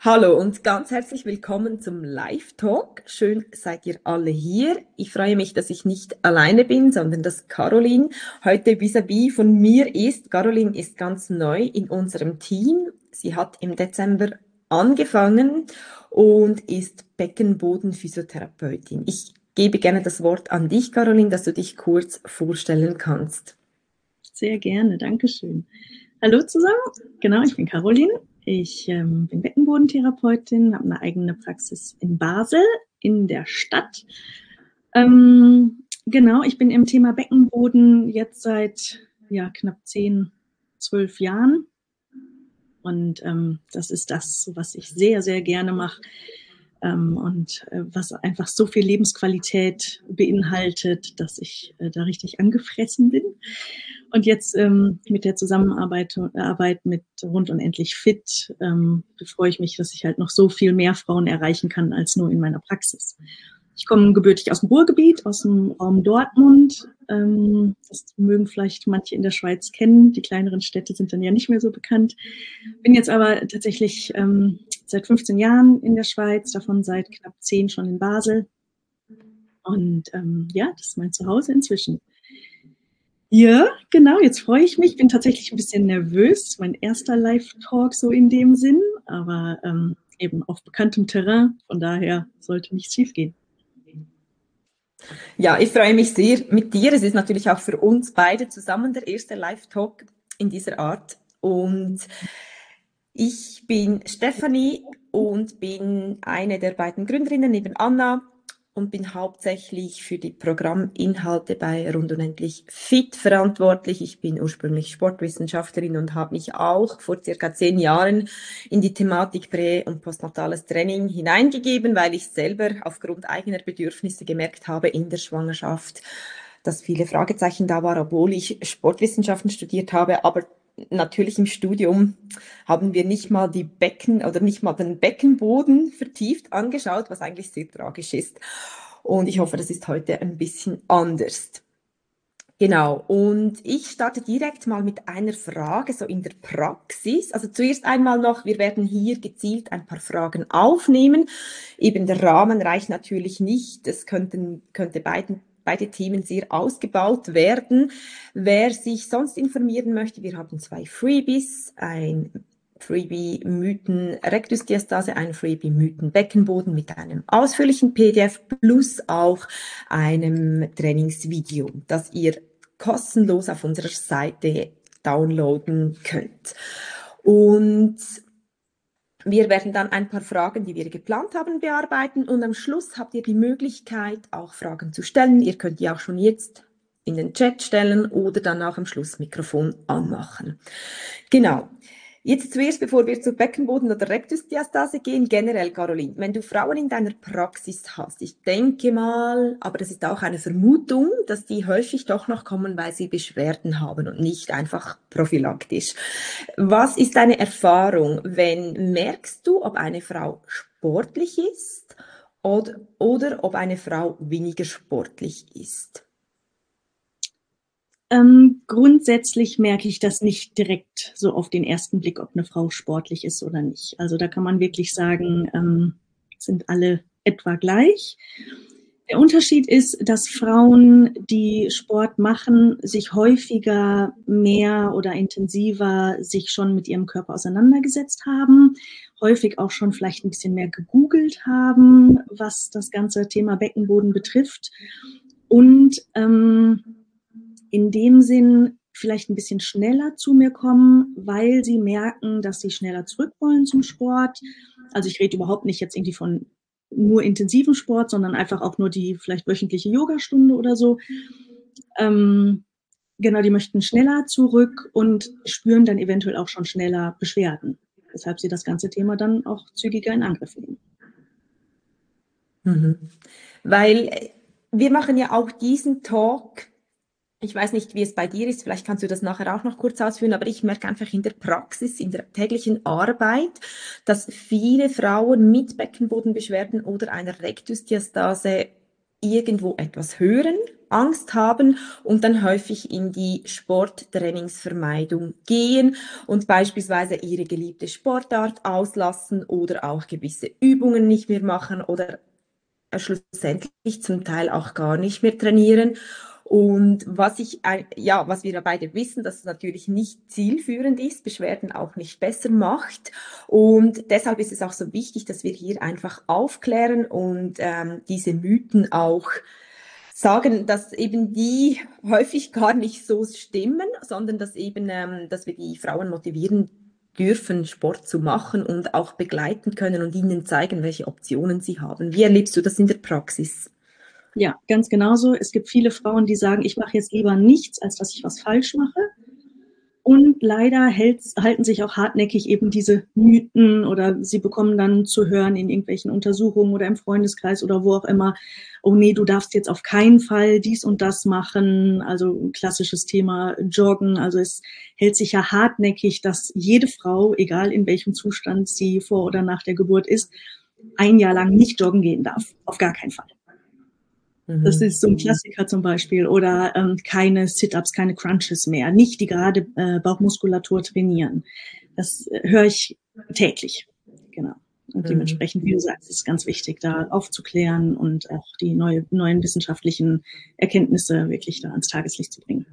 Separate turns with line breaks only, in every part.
Hallo und ganz herzlich willkommen zum Live-Talk. Schön seid ihr alle hier. Ich freue mich, dass ich nicht alleine bin, sondern dass Caroline heute vis-à-vis von mir ist. Caroline ist ganz neu in unserem Team. Sie hat im Dezember angefangen und ist Beckenbodenphysiotherapeutin. Ich gebe gerne das Wort an dich, Caroline, dass du dich kurz vorstellen kannst.
Sehr gerne, Dankeschön. Hallo zusammen, genau, ich bin Caroline. Ich bin Beckenbodentherapeutin, habe eine eigene Praxis in Basel in der Stadt. Genau, ich bin im Thema Beckenboden jetzt seit knapp 10, 12 Jahren. Und das ist das, was ich sehr, sehr gerne mache. Was einfach so viel Lebensqualität beinhaltet, dass ich da richtig angefressen bin. Und jetzt mit der Arbeit mit Rund und Endlich Fit freue ich mich, dass ich halt noch so viel mehr Frauen erreichen kann als nur in meiner Praxis. Ich komme gebürtig aus dem Ruhrgebiet, aus dem Raum Dortmund. Das mögen vielleicht manche in der Schweiz kennen. Die kleineren Städte sind dann ja nicht mehr so bekannt. Bin jetzt aber tatsächlich seit 15 Jahren in der Schweiz, davon seit knapp 10 schon in Basel. Und das ist mein Zuhause inzwischen. Ja, genau, jetzt freue ich mich. Bin tatsächlich ein bisschen nervös. Mein erster Live-Talk so in dem Sinn, aber eben auf bekanntem Terrain. Von daher sollte nichts schiefgehen.
Ja, ich freue mich sehr mit dir. Es ist natürlich auch für uns beide zusammen der erste Live-Talk in dieser Art. Und ich bin Stefanie und bin eine der beiden Gründerinnen neben Anna und bin hauptsächlich für die Programminhalte bei Rund und Endlich Fit verantwortlich. Ich bin ursprünglich Sportwissenschaftlerin und habe mich auch vor circa 10 Jahren in die Thematik Prä- und postnatales Training hineingegeben, weil ich selber aufgrund eigener Bedürfnisse gemerkt habe in der Schwangerschaft, dass viele Fragezeichen da waren, obwohl ich Sportwissenschaften studiert habe, aber natürlich im Studium haben wir nicht mal die Becken oder nicht mal den Beckenboden vertieft angeschaut, was eigentlich sehr tragisch ist. Und ich hoffe, das ist heute ein bisschen anders. Genau, und ich starte direkt mal mit einer Frage, so in der Praxis. Also zuerst einmal noch, wir werden hier gezielt ein paar Fragen aufnehmen. Eben der Rahmen reicht natürlich nicht, es könnte beide Themen sehr ausgebaut werden. Wer sich sonst informieren möchte, wir haben 2 Freebies, ein Freebie Mythen Rektusdiastase, ein Freebie Mythen Beckenboden mit einem ausführlichen PDF plus auch einem Trainingsvideo, das ihr kostenlos auf unserer Seite downloaden könnt. Und wir werden dann ein paar Fragen, die wir geplant haben, bearbeiten und am Schluss habt ihr die Möglichkeit, auch Fragen zu stellen. Ihr könnt die auch schon jetzt in den Chat stellen oder dann auch am Schluss Mikrofon anmachen. Genau. Jetzt zuerst, bevor wir zur Beckenboden- oder Rektusdiastase gehen, generell, Caroline, wenn du Frauen in deiner Praxis hast, ich denke mal, aber das ist auch eine Vermutung, dass die häufig doch noch kommen, weil sie Beschwerden haben und nicht einfach prophylaktisch. Was ist deine Erfahrung, wenn merkst du, ob eine Frau sportlich ist oder ob eine Frau weniger sportlich ist?
Grundsätzlich merke ich das nicht direkt so auf den ersten Blick, ob eine Frau sportlich ist oder nicht. Also da kann man wirklich sagen, sind alle etwa gleich. Der Unterschied ist, dass Frauen, die Sport machen, sich häufiger mehr oder intensiver sich schon mit ihrem Körper auseinandergesetzt haben, häufig auch schon vielleicht ein bisschen mehr gegoogelt haben, was das ganze Thema Beckenboden betrifft und in dem Sinn vielleicht ein bisschen schneller zu mir kommen, weil sie merken, dass sie schneller zurück wollen zum Sport. Also ich rede überhaupt nicht jetzt irgendwie von nur intensiven Sport, sondern einfach auch nur die vielleicht wöchentliche Yogastunde oder so. Genau, die möchten schneller zurück und spüren dann eventuell auch schon schneller Beschwerden, weshalb sie das ganze Thema dann auch zügiger in Angriff nehmen.
Mhm. Weil wir machen ja auch diesen Talk. Ich weiß nicht, wie es bei dir ist, vielleicht kannst du das nachher auch noch kurz ausführen, aber ich merke einfach in der Praxis, in der täglichen Arbeit, dass viele Frauen mit Beckenbodenbeschwerden oder einer Rektusdiastase irgendwo etwas hören Angst haben und dann häufig in die Sporttrainingsvermeidung gehen und beispielsweise ihre geliebte Sportart auslassen oder auch gewisse Übungen nicht mehr machen oder schlussendlich zum Teil auch gar nicht mehr trainieren. Und was wir ja beide wissen, dass es natürlich nicht zielführend ist, Beschwerden auch nicht besser macht. Und deshalb ist es auch so wichtig, dass wir hier einfach aufklären und diese Mythen auch sagen, dass eben die häufig gar nicht so stimmen, sondern dass eben, dass wir die Frauen motivieren dürfen, Sport zu machen und auch begleiten können und ihnen zeigen, welche Optionen sie haben. Wie erlebst du das in der Praxis?
Ja, ganz genauso. Es gibt viele Frauen, die sagen, ich mache jetzt lieber nichts, als dass ich was falsch mache. Und leider halten sich auch hartnäckig eben diese Mythen oder sie bekommen dann zu hören in irgendwelchen Untersuchungen oder im Freundeskreis oder wo auch immer, oh nee, du darfst jetzt auf keinen Fall dies und das machen. Also ein klassisches Thema Joggen. Also es hält sich ja hartnäckig, dass jede Frau, egal in welchem Zustand sie vor oder nach der Geburt ist, ein Jahr lang nicht joggen gehen darf. Auf gar keinen Fall. Das ist so ein Klassiker zum Beispiel. Oder keine Sit-Ups, keine Crunches mehr. Nicht die gerade Bauchmuskulatur trainieren. Das höre ich täglich. Genau. Und dementsprechend, wie du sagst, ist es ganz wichtig, da aufzuklären und auch die neuen wissenschaftlichen Erkenntnisse wirklich da ans Tageslicht zu bringen.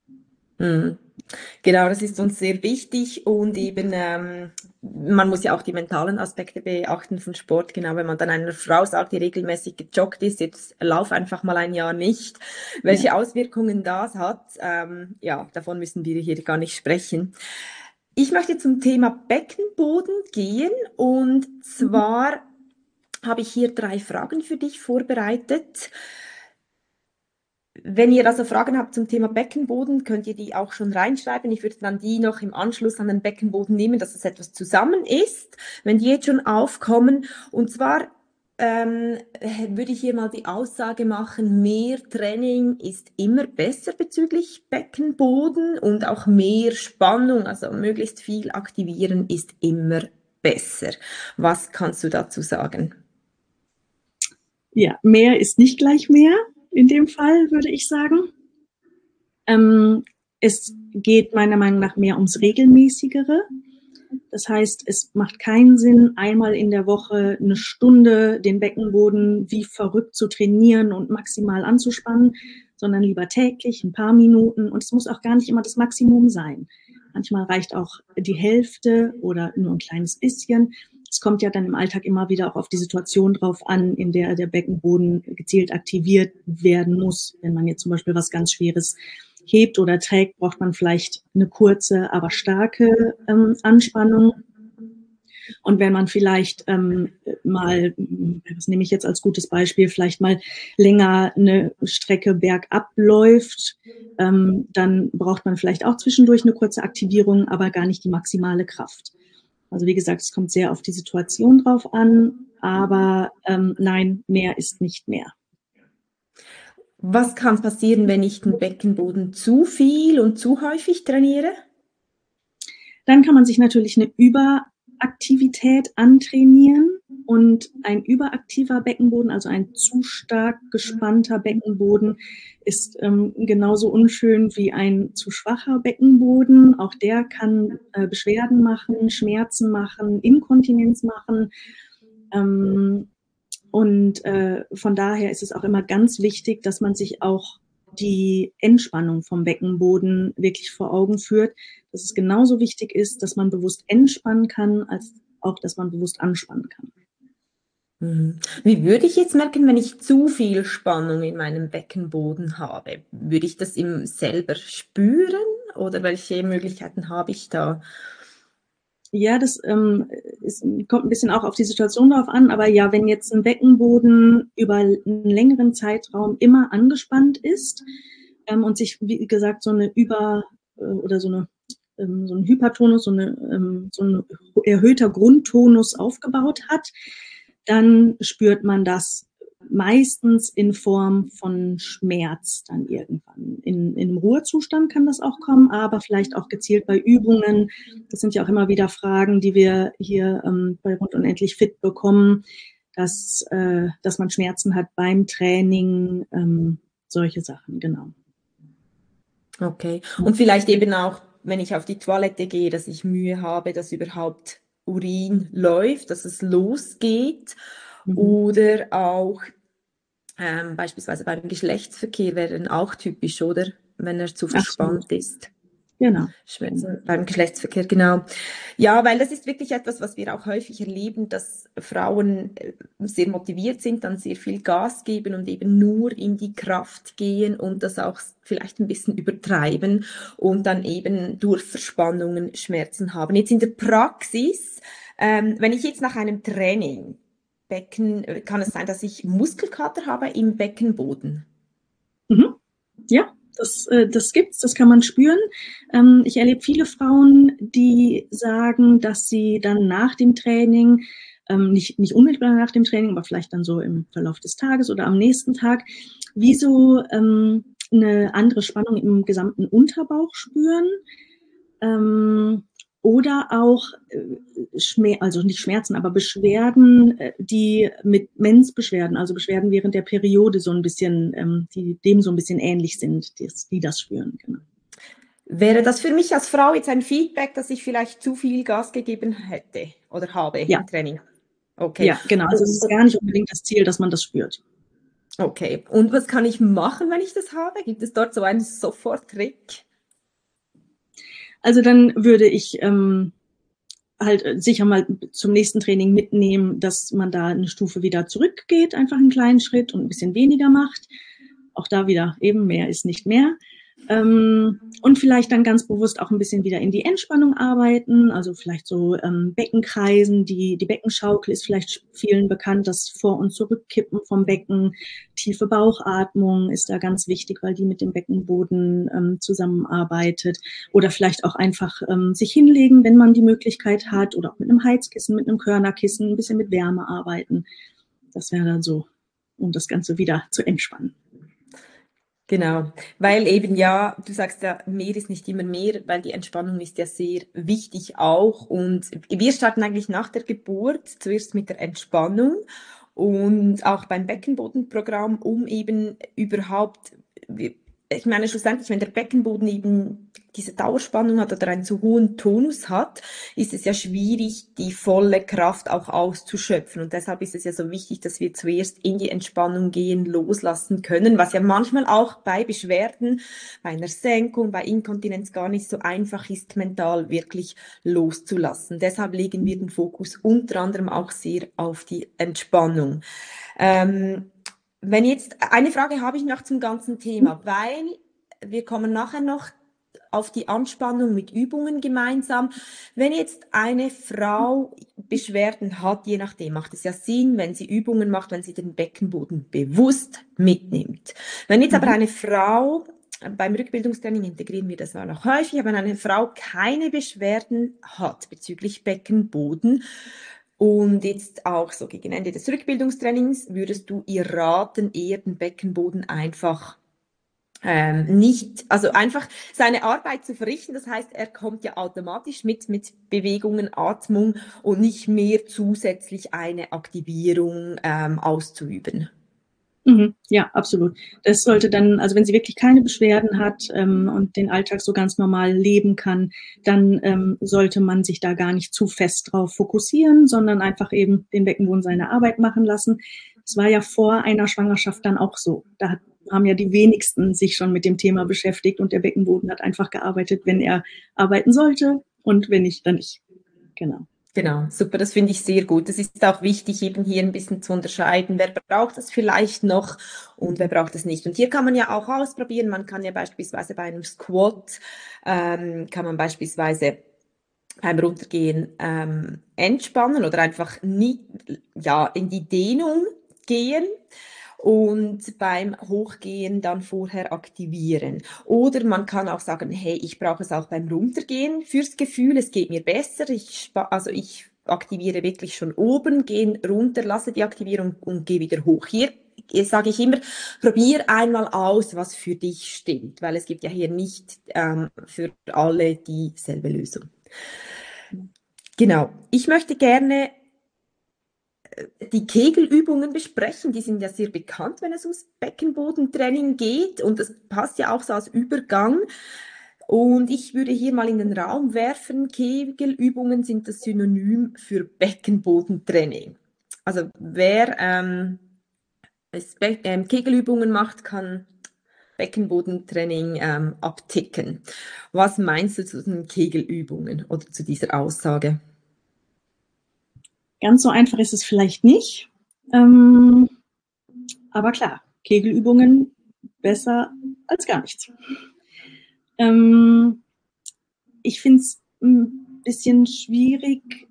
Genau, das ist uns sehr wichtig und eben, man muss ja auch die mentalen Aspekte beachten von Sport. Genau, wenn man dann einer Frau sagt, die regelmäßig gejoggt ist, jetzt lauf einfach mal ein Jahr nicht, welche Auswirkungen das hat, ja, davon müssen wir hier gar nicht sprechen. Ich möchte zum Thema Beckenboden gehen und zwar habe ich hier 3 Fragen für dich vorbereitet. Wenn ihr also Fragen habt zum Thema Beckenboden, könnt ihr die auch schon reinschreiben. Ich würde dann die noch im Anschluss an den Beckenboden nehmen, dass es etwas zusammen ist, wenn die jetzt schon aufkommen. Und zwar würde ich hier mal die Aussage machen, mehr Training ist immer besser bezüglich Beckenboden und auch mehr Spannung, also möglichst viel aktivieren ist immer besser. Was kannst du dazu sagen?
Ja, mehr ist nicht gleich mehr. In dem Fall würde ich sagen. Es geht meiner Meinung nach mehr ums Regelmäßigere. Das heißt, es macht keinen Sinn, einmal in der Woche eine Stunde den Beckenboden wie verrückt zu trainieren und maximal anzuspannen, sondern lieber täglich ein paar Minuten. Und es muss auch gar nicht immer das Maximum sein. Manchmal reicht auch die Hälfte oder nur ein kleines bisschen. Es kommt ja dann im Alltag immer wieder auch auf die Situation drauf an, in der der Beckenboden gezielt aktiviert werden muss. Wenn man jetzt zum Beispiel was ganz Schweres hebt oder trägt, braucht man vielleicht eine kurze, aber starke Anspannung. Und wenn man vielleicht mal, was nehme ich jetzt als gutes Beispiel, vielleicht mal länger eine Strecke bergab läuft, dann braucht man vielleicht auch zwischendurch eine kurze Aktivierung, aber gar nicht die maximale Kraft. Also wie gesagt, es kommt sehr auf die Situation drauf an, aber nein, mehr ist nicht mehr.
Was kann passieren, wenn ich den Beckenboden zu viel und zu häufig trainiere?
Dann kann man sich natürlich eine Überaktivität antrainieren und ein überaktiver Beckenboden, also ein zu stark gespannter Beckenboden, ist genauso unschön wie ein zu schwacher Beckenboden. Auch der kann Beschwerden machen, Schmerzen machen, Inkontinenz machen. Und von daher ist es auch immer ganz wichtig, dass man sich auch die Entspannung vom Beckenboden wirklich vor Augen führt, dass es genauso wichtig ist, dass man bewusst entspannen kann, als auch, dass man bewusst anspannen kann.
Wie würde ich jetzt merken, wenn ich zu viel Spannung in meinem Beckenboden habe? Würde ich das im selber spüren oder welche Möglichkeiten habe ich da?
Ja, das kommt ein bisschen auch auf die Situation drauf an, aber ja, wenn jetzt ein Beckenboden über einen längeren Zeitraum immer angespannt ist und sich, wie gesagt, so eine oder so ein Hypertonus, so ein erhöhter Grundtonus aufgebaut hat, dann spürt man das meistens in Form von Schmerz dann irgendwann. In einem Ruhezustand kann das auch kommen, aber vielleicht auch gezielt bei Übungen. Das sind ja auch immer wieder Fragen, die wir hier bei Rund und Endlich Fit bekommen, dass man Schmerzen hat beim Training. solche Sachen, genau.
Okay. Und vielleicht eben auch, wenn ich auf die Toilette gehe, dass ich Mühe habe, dass überhaupt Urin läuft, dass es losgeht.
Mhm.
Oder auch beispielsweise beim Geschlechtsverkehr wäre dann auch typisch, oder? Wenn er zu
Absolut,
verspannt ist.
genau.
Schmerzen beim Geschlechtsverkehr, genau. Ja, weil das ist wirklich etwas, was wir auch häufig erleben, dass Frauen sehr motiviert sind, dann sehr viel Gas geben und eben nur in die Kraft gehen und das auch vielleicht ein bisschen übertreiben und dann eben durch Verspannungen Schmerzen haben. Jetzt in der Praxis, wenn ich jetzt nach einem Training kann es sein, dass ich Muskelkater habe im Beckenboden?
Mhm. Ja, das gibt's, das kann man spüren. Ich erlebe viele Frauen, die sagen, dass sie dann nach dem Training, nicht unmittelbar nach dem Training, aber vielleicht dann so im Verlauf des Tages oder am nächsten Tag, wie so eine andere Spannung im gesamten Unterbauch spüren. Oder auch also nicht Schmerzen, aber Beschwerden, die mit Mensbeschwerden, also Beschwerden während der Periode so ein bisschen, die dem so ein bisschen ähnlich sind, die das spüren. Genau.
Wäre das für mich als Frau jetzt ein Feedback, dass ich vielleicht zu viel Gas gegeben hätte oder habe
Ja,
im Training? Okay.
ja, genau. Also es ist gar nicht unbedingt das Ziel, dass man das spürt.
Okay. Und was kann ich machen, wenn ich das habe? Gibt es dort so einen Soforttrick?
Also dann würde ich halt sicher mal zum nächsten Training mitnehmen, dass man da eine Stufe wieder zurückgeht, einfach einen kleinen Schritt und ein bisschen weniger macht. Auch da wieder eben mehr ist nicht mehr. Und vielleicht dann ganz bewusst auch ein bisschen wieder in die Entspannung arbeiten, also vielleicht so Beckenkreisen, die Beckenschaukel ist vielleicht vielen bekannt, das Vor- und Zurückkippen vom Becken, tiefe Bauchatmung ist da ganz wichtig, weil die mit dem Beckenboden zusammenarbeitet. Oder vielleicht auch einfach sich hinlegen, wenn man die Möglichkeit hat, oder auch mit einem Heizkissen, mit einem Körnerkissen, ein bisschen mit Wärme arbeiten. Das wäre dann so, um das Ganze wieder zu entspannen.
Genau, weil eben ja, du sagst ja, mehr ist nicht immer mehr, weil die Entspannung ist ja sehr wichtig auch. Und wir starten eigentlich nach der Geburt zuerst mit der Entspannung und auch beim Beckenbodenprogramm, um eben überhaupt, ich meine, schlussendlich, wenn der Beckenboden eben diese Dauerspannung hat oder einen zu hohen Tonus hat, ist es ja schwierig, die volle Kraft auch auszuschöpfen. Und deshalb ist es ja so wichtig, dass wir zuerst in die Entspannung gehen, loslassen können, was ja manchmal auch bei Beschwerden, bei einer Senkung, bei Inkontinenz gar nicht so einfach ist, mental wirklich loszulassen. Deshalb legen wir den Fokus unter anderem auch sehr auf die Entspannung. Wenn jetzt, eine Frage habe ich noch zum ganzen Thema, weil wir kommen nachher noch auf die Anspannung mit Übungen gemeinsam. Wenn jetzt eine Frau Beschwerden hat, je nachdem, macht es ja Sinn, wenn sie Übungen macht, wenn sie den Beckenboden bewusst mitnimmt. Wenn jetzt aber eine Frau, beim Rückbildungstraining integrieren wir das auch noch häufig, aber wenn eine Frau keine Beschwerden hat bezüglich Beckenboden und jetzt auch so gegen Ende des Rückbildungstrainings, würdest du ihr raten, eher den Beckenboden einfach nicht, also einfach seine Arbeit zu verrichten. Das heißt, er kommt ja automatisch mit Bewegungen, Atmung und nicht mehr zusätzlich eine Aktivierung auszuüben.
Ja, absolut. Das sollte dann, also wenn sie wirklich keine Beschwerden hat und den Alltag so ganz normal leben kann, dann sollte man sich da gar nicht zu fest drauf fokussieren, sondern einfach eben den Beckenboden seine Arbeit machen lassen. Es war ja vor einer Schwangerschaft dann auch so. Da haben ja die wenigsten sich schon mit dem Thema beschäftigt und der Beckenboden hat einfach gearbeitet, wenn er arbeiten sollte und wenn nicht, dann nicht. Genau.
Genau, super, das finde ich sehr gut. Es ist auch wichtig, eben hier ein bisschen zu unterscheiden, wer braucht es vielleicht noch und wer braucht es nicht. Und hier kann man ja auch ausprobieren, man kann ja beispielsweise bei einem Squat, kann man beispielsweise beim Runtergehen entspannen oder einfach nie, ja, in die Dehnung gehen und beim Hochgehen dann vorher aktivieren. Oder man kann auch sagen, hey, ich brauche es auch beim Runtergehen fürs Gefühl, es geht mir besser, also ich aktiviere wirklich schon oben, gehe runter, lasse die Aktivierung und gehe wieder hoch. Hier sage ich immer, probier einmal aus, was für dich stimmt, weil es gibt ja hier nicht für alle dieselbe Lösung. Genau. Ich möchte gerne die Kegelübungen besprechen. Die sind ja sehr bekannt, wenn es ums Beckenbodentraining geht. Und das passt ja auch so als Übergang. Und ich würde hier mal in den Raum werfen, Kegelübungen sind das Synonym für Beckenbodentraining. Also wer Kegelübungen macht, kann Beckenbodentraining abticken. Was meinst du zu den Kegelübungen oder zu dieser Aussage?
Ganz so einfach ist es vielleicht nicht. Aber klar, Kegelübungen besser als gar nichts. Ich finde es ein bisschen schwierig.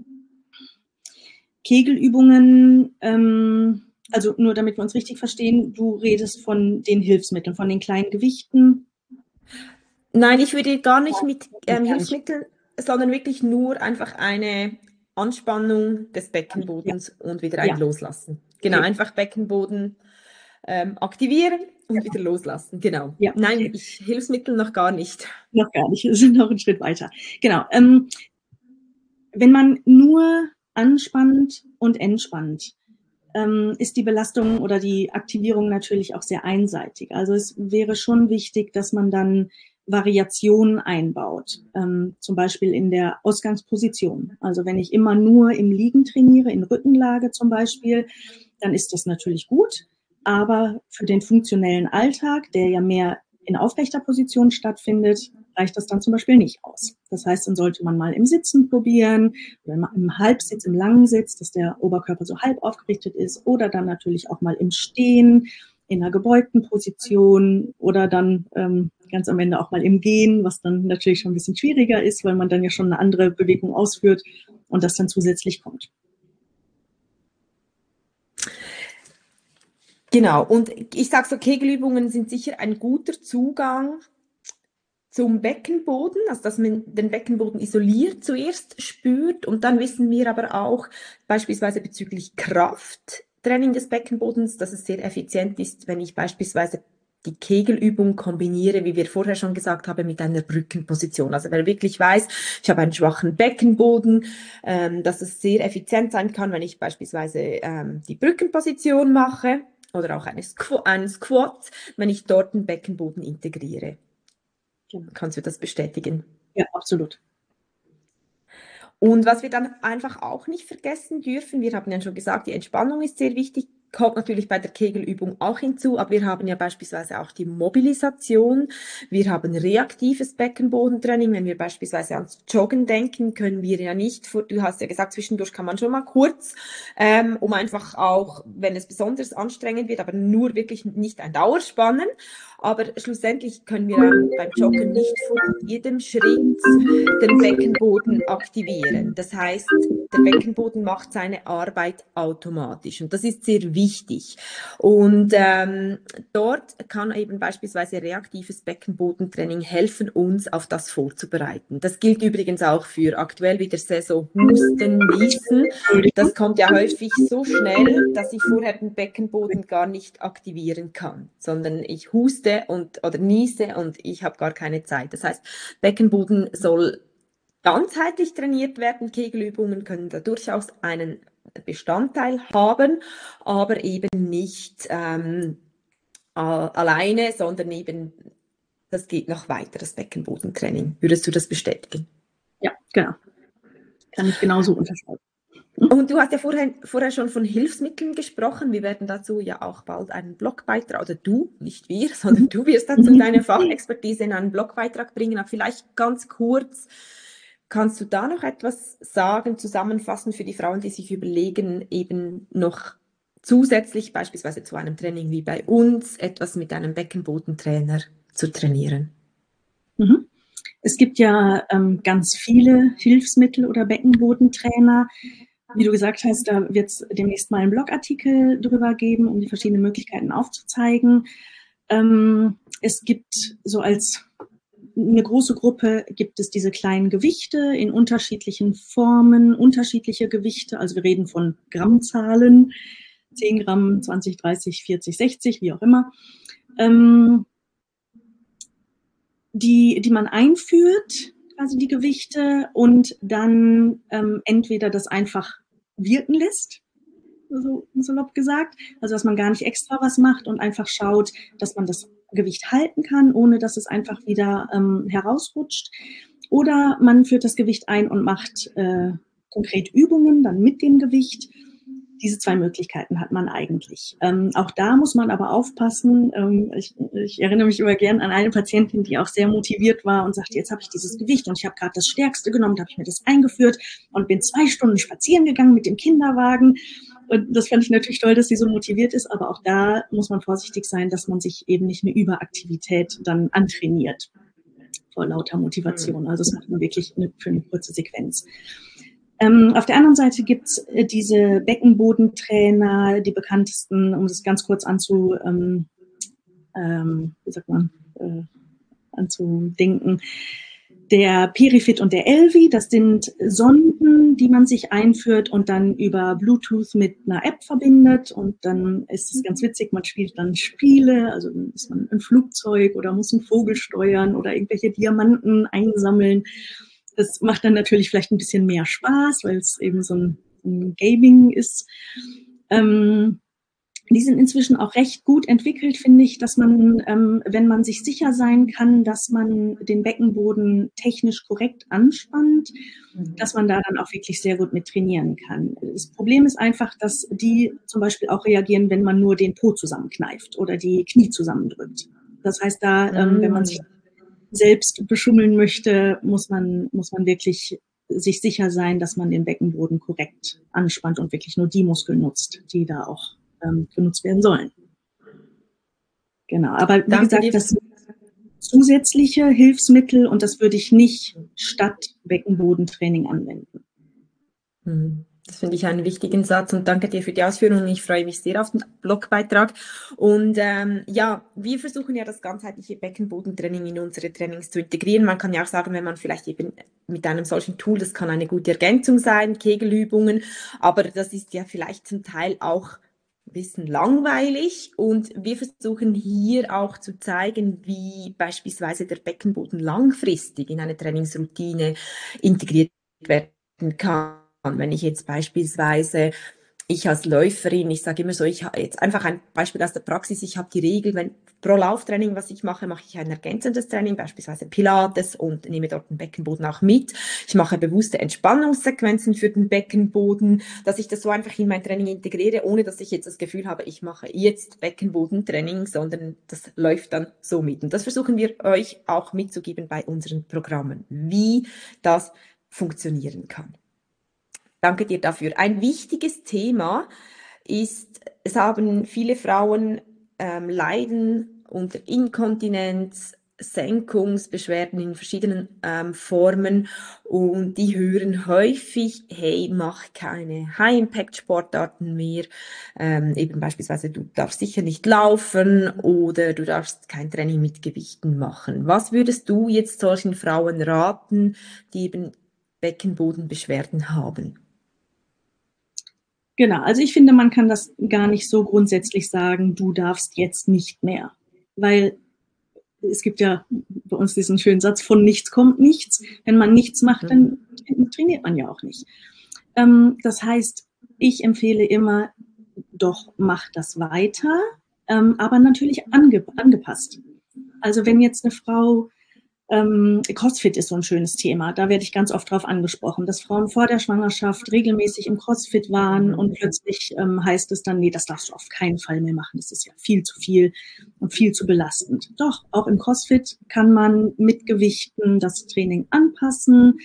Kegelübungen, also nur damit wir uns richtig verstehen, du redest von den Hilfsmitteln, von den kleinen Gewichten.
Nein, ich würde gar nicht mit Hilfsmitteln, sondern wirklich nur einfach eine Anspannung des Beckenbodens und wieder ein Loslassen. Genau,
Okay.
einfach Beckenboden aktivieren und wieder loslassen. Genau.
Ja,
Nein,
okay.
Hilfsmittel noch gar nicht.
Noch gar nicht, wir sind noch einen Schritt weiter. Genau. Wenn man nur anspannt und entspannt, ist die Belastung oder die Aktivierung natürlich auch sehr einseitig. Also es wäre schon wichtig, dass man dann Variationen einbaut, zum Beispiel in der Ausgangsposition. Also wenn ich immer nur im Liegen trainiere, in Rückenlage zum Beispiel, dann ist das natürlich gut. Aber für den funktionellen Alltag, der ja mehr in aufrechter Position stattfindet, reicht das dann zum Beispiel nicht aus. Das heißt, dann sollte man mal im Sitzen probieren oder im Halbsitz, im langen Sitz, dass der Oberkörper so halb aufgerichtet ist, oder dann natürlich auch mal im Stehen, in einer gebeugten Position, oder dann ganz am Ende auch mal im Gehen, was dann natürlich schon ein bisschen schwieriger ist, weil man dann ja schon eine andere Bewegung ausführt und das dann zusätzlich kommt.
Genau, und ich sage so, Kegelübungen sind sicher ein guter Zugang zum Beckenboden, also dass man den Beckenboden isoliert zuerst spürt, und dann wissen wir aber auch beispielsweise bezüglich Krafttraining des Beckenbodens, dass es sehr effizient ist, wenn ich beispielsweise die Kegelübung kombiniere, wie wir vorher schon gesagt haben, mit einer Brückenposition. Also wer wirklich weiß, ich habe einen schwachen Beckenboden, dass es sehr effizient sein kann, wenn ich beispielsweise die Brückenposition mache oder auch einen Squat, wenn ich dort den Beckenboden integriere. Kannst du das bestätigen?
Ja, absolut.
Und was wir dann einfach auch nicht vergessen dürfen, wir haben ja schon gesagt, die Entspannung ist sehr wichtig, kommt natürlich bei der Kegelübung auch hinzu, aber wir haben ja beispielsweise auch die Mobilisation, wir haben reaktives Beckenbodentraining, wenn wir beispielsweise ans Joggen denken, können wir ja nicht, du hast ja gesagt, zwischendurch kann man schon mal kurz, um einfach auch, wenn es besonders anstrengend wird, aber nur wirklich nicht ein Dauerspannen, aber schlussendlich können wir beim Joggen nicht vor jedem Schritt den Beckenboden aktivieren. Das heißt, der Beckenboden macht seine Arbeit automatisch und das ist sehr wichtig. Und dort kann eben beispielsweise reaktives Beckenbodentraining helfen, uns auf das vorzubereiten. Das gilt übrigens auch für aktuell wieder Saison Husten, Niesen. Das kommt ja häufig so schnell, dass ich vorher den Beckenboden gar nicht aktivieren kann, sondern ich huste oder niese und ich habe gar keine Zeit. Das heißt, Beckenboden soll ganzheitlich trainiert werden. Kegelübungen können da durchaus einen Bestandteil haben, aber eben nicht alleine, sondern eben, das geht noch weiter, das Beckenbodentraining. Würdest du das bestätigen?
Ja, genau. Kann ich genauso unterschreiben.
Und du hast ja vorher schon von Hilfsmitteln gesprochen. Wir werden dazu ja auch bald einen Blogbeitrag, oder du, nicht wir, sondern du wirst dazu deine Fachexpertise in einen Blogbeitrag bringen. Aber vielleicht ganz kurz, kannst du da noch etwas sagen, zusammenfassen für die Frauen, die sich überlegen, eben noch zusätzlich beispielsweise zu einem Training wie bei uns, etwas mit einem Beckenbodentrainer zu trainieren?
Es gibt ja ganz viele Hilfsmittel oder Beckenbodentrainer. Wie du gesagt hast, da wird es demnächst mal einen Blogartikel drüber geben, um die verschiedenen Möglichkeiten aufzuzeigen. Es gibt so als eine große Gruppe gibt es diese kleinen Gewichte in unterschiedlichen Formen, unterschiedliche Gewichte. Also wir reden von Grammzahlen, 10 Gramm, 20, 30, 40, 60, wie auch immer. Die man einführt, quasi die Gewichte, und dann entweder das einfach wirken lässt so salopp gesagt. Also dass man gar nicht extra was macht und einfach schaut, dass man das Gewicht halten kann, ohne dass es einfach wieder herausrutscht. Oder man führt das Gewicht ein und macht konkret Übungen dann mit dem Gewicht. Diese 2 Möglichkeiten hat man eigentlich. Auch da muss man aber aufpassen. Ich erinnere mich immer gern an eine Patientin, die auch sehr motiviert war und sagte, jetzt habe ich dieses Gewicht und ich habe gerade das Stärkste genommen, da habe ich mir das eingeführt und bin 2 Stunden spazieren gegangen mit dem Kinderwagen. Und das fand ich natürlich toll, dass sie so motiviert ist, aber auch da muss man vorsichtig sein, dass man sich eben nicht eine Überaktivität dann antrainiert vor lauter Motivation. Also das macht man wirklich für eine kurze Sequenz. Auf der anderen Seite gibt es diese Beckenbodentrainer, die bekanntesten, um das ganz kurz anzudenken. Der Perifit und der Elvi, das sind Sonden, die man sich einführt und dann über Bluetooth mit einer App verbindet. Und dann ist es ganz witzig, man spielt dann Spiele, also dann ist man ein Flugzeug oder muss einen Vogel steuern oder irgendwelche Diamanten einsammeln. Das macht dann natürlich vielleicht ein bisschen mehr Spaß, weil es eben so ein Gaming ist. Die sind inzwischen auch recht gut entwickelt, finde ich, dass man, wenn man sich sicher sein kann, dass man den Beckenboden technisch korrekt anspannt, dass man da dann auch wirklich sehr gut mit trainieren kann. Das Problem ist einfach, dass die zum Beispiel auch reagieren, wenn man nur den Po zusammenkneift oder die Knie zusammendrückt. Das heißt, da, wenn man sich selbst beschummeln möchte, muss man wirklich sich sicher sein, dass man den Beckenboden korrekt anspannt und wirklich nur die Muskeln nutzt, die da auch genutzt werden sollen. Genau, aber wie gesagt, das sind zusätzliche Hilfsmittel und das würde ich nicht statt Beckenbodentraining anwenden.
Das finde ich einen wichtigen Satz und danke dir für die Ausführungen. Ich freue mich sehr auf den Blogbeitrag. Und ja, wir versuchen ja das ganzheitliche Beckenbodentraining in unsere Trainings zu integrieren. Man kann ja auch sagen, wenn man vielleicht eben mit einem solchen Tool, das kann eine gute Ergänzung sein, Kegelübungen, aber das ist ja vielleicht zum Teil auch ein bisschen langweilig und wir versuchen hier auch zu zeigen, wie beispielsweise der Beckenboden langfristig in eine Trainingsroutine integriert werden kann. Wenn ich jetzt beispielsweise, ich als Läuferin, ich sage immer so, ich habe jetzt einfach ein Beispiel aus der Praxis, ich habe die Regel, wenn pro Lauftraining, was ich mache, mache ich ein ergänzendes Training, beispielsweise Pilates und nehme dort den Beckenboden auch mit. Ich mache bewusste Entspannungssequenzen für den Beckenboden, dass ich das so einfach in mein Training integriere, ohne dass ich jetzt das Gefühl habe, ich mache jetzt Beckenbodentraining, sondern das läuft dann so mit. Und das versuchen wir euch auch mitzugeben bei unseren Programmen, wie das funktionieren kann. Danke dir dafür. Ein wichtiges Thema ist, es haben viele Frauen leiden unter Inkontinenz, Senkungsbeschwerden in verschiedenen Formen und die hören häufig, hey, mach keine High-Impact-Sportarten mehr, eben beispielsweise du darfst sicher nicht laufen oder du darfst kein Training mit Gewichten machen. Was würdest du jetzt solchen Frauen raten, die eben Beckenbodenbeschwerden haben?
Genau, also ich finde, man kann das gar nicht so grundsätzlich sagen, du darfst jetzt nicht mehr. Weil es gibt ja bei uns diesen schönen Satz, von nichts kommt nichts. Wenn man nichts macht, dann trainiert man ja auch nicht. Das heißt, ich empfehle immer, doch mach das weiter, aber natürlich angepasst. Also wenn jetzt eine Frau CrossFit ist so ein schönes Thema. Da werde ich ganz oft drauf angesprochen, dass Frauen vor der Schwangerschaft regelmäßig im CrossFit waren und plötzlich heißt es dann, nee, das darfst du auf keinen Fall mehr machen. Das ist ja viel zu viel und viel zu belastend. Doch, auch im CrossFit kann man mit Gewichten das Training anpassen,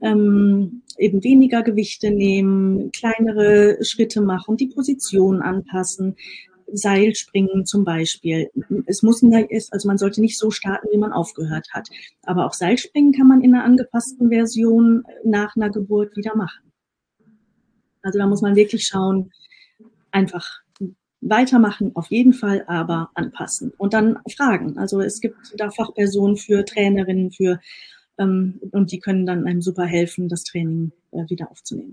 eben weniger Gewichte nehmen, kleinere Schritte machen, die Position anpassen. Seilspringen zum Beispiel. Also man sollte nicht so starten, wie man aufgehört hat. Aber auch Seilspringen kann man in einer angepassten Version nach einer Geburt wieder machen. Also da muss man wirklich schauen, einfach weitermachen, auf jeden Fall, aber anpassen. Und dann fragen. Also es gibt da Fachpersonen für Trainerinnen, und die können dann einem super helfen, das Training wieder aufzunehmen.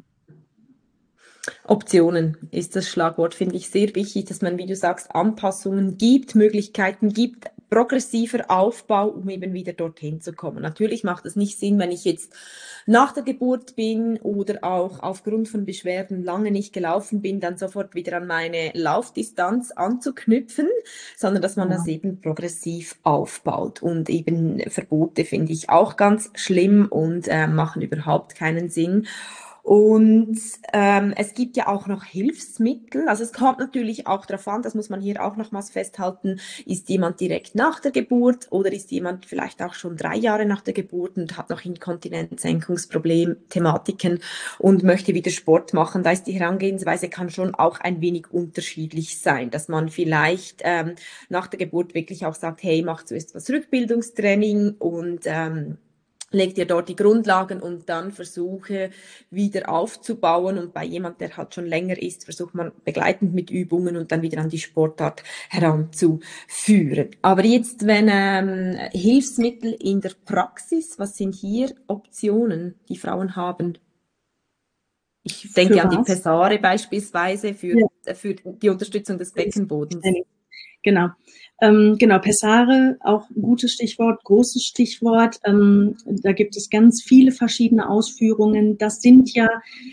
Optionen ist das Schlagwort, finde ich sehr wichtig, dass man, wie du sagst, Anpassungen gibt, Möglichkeiten gibt, progressiver Aufbau, um eben wieder dorthin zu kommen. Natürlich macht es nicht Sinn, wenn ich jetzt nach der Geburt bin oder auch aufgrund von Beschwerden lange nicht gelaufen bin, dann sofort wieder an meine Laufdistanz anzuknüpfen, sondern dass man das eben progressiv aufbaut. Und eben Verbote finde ich auch ganz schlimm und machen überhaupt keinen Sinn. Und es gibt ja auch noch Hilfsmittel. Also es kommt natürlich auch darauf an, das muss man hier auch nochmals festhalten, ist jemand direkt nach der Geburt oder ist jemand vielleicht auch schon 3 Jahre nach der Geburt und hat noch Inkontinenzsenkungsproblem-Thematiken und möchte wieder Sport machen. Da ist die Herangehensweise kann schon auch ein wenig unterschiedlich sein, dass man vielleicht nach der Geburt wirklich auch sagt, hey, mach zuerst was Rückbildungstraining und leg dir dort die Grundlagen und dann versuche wieder aufzubauen. Und bei jemand, der halt schon länger ist, versucht man begleitend mit Übungen und dann wieder an die Sportart heranzuführen. Aber jetzt, wenn Hilfsmittel in der Praxis, was sind hier Optionen, die Frauen haben? Ich denke an die Pessare beispielsweise für die Unterstützung des Beckenbodens.
Genau. Genau, Pessare, auch gutes Stichwort, großes Stichwort. Da gibt es ganz viele verschiedene Ausführungen. Das sind ja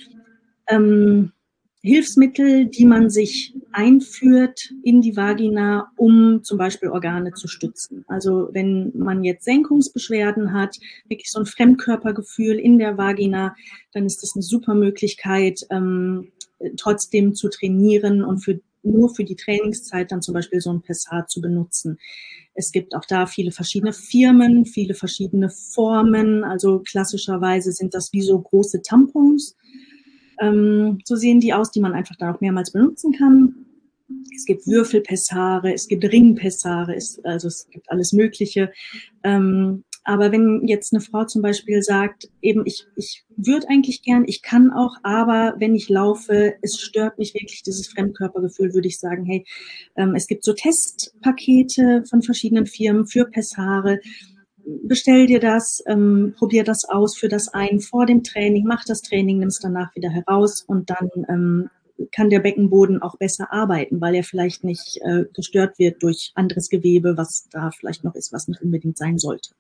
Hilfsmittel, die man sich einführt in die Vagina, um zum Beispiel Organe zu stützen. Also wenn man jetzt Senkungsbeschwerden hat, wirklich so ein Fremdkörpergefühl in der Vagina, dann ist das eine super Möglichkeit, trotzdem zu trainieren und nur für die Trainingszeit dann zum Beispiel so ein Pessar zu benutzen. Es gibt auch da viele verschiedene Firmen, viele verschiedene Formen. Also klassischerweise sind das wie so große Tampons. So sehen die aus, die man einfach dann auch mehrmals benutzen kann. Es gibt Würfelpessare, es gibt Ringpessare, also es gibt alles Mögliche. Aber wenn jetzt eine Frau zum Beispiel sagt, eben ich würde eigentlich gern, ich kann auch, aber wenn ich laufe, es stört mich wirklich dieses Fremdkörpergefühl, würde ich sagen, hey, es gibt so Testpakete von verschiedenen Firmen für Pessare. Bestell dir das, probier das aus, führ das ein vor dem Training, mach das Training, nimm es danach wieder heraus und dann kann der Beckenboden auch besser arbeiten, weil er vielleicht nicht gestört wird durch anderes Gewebe, was da vielleicht noch ist, was nicht unbedingt sein sollte.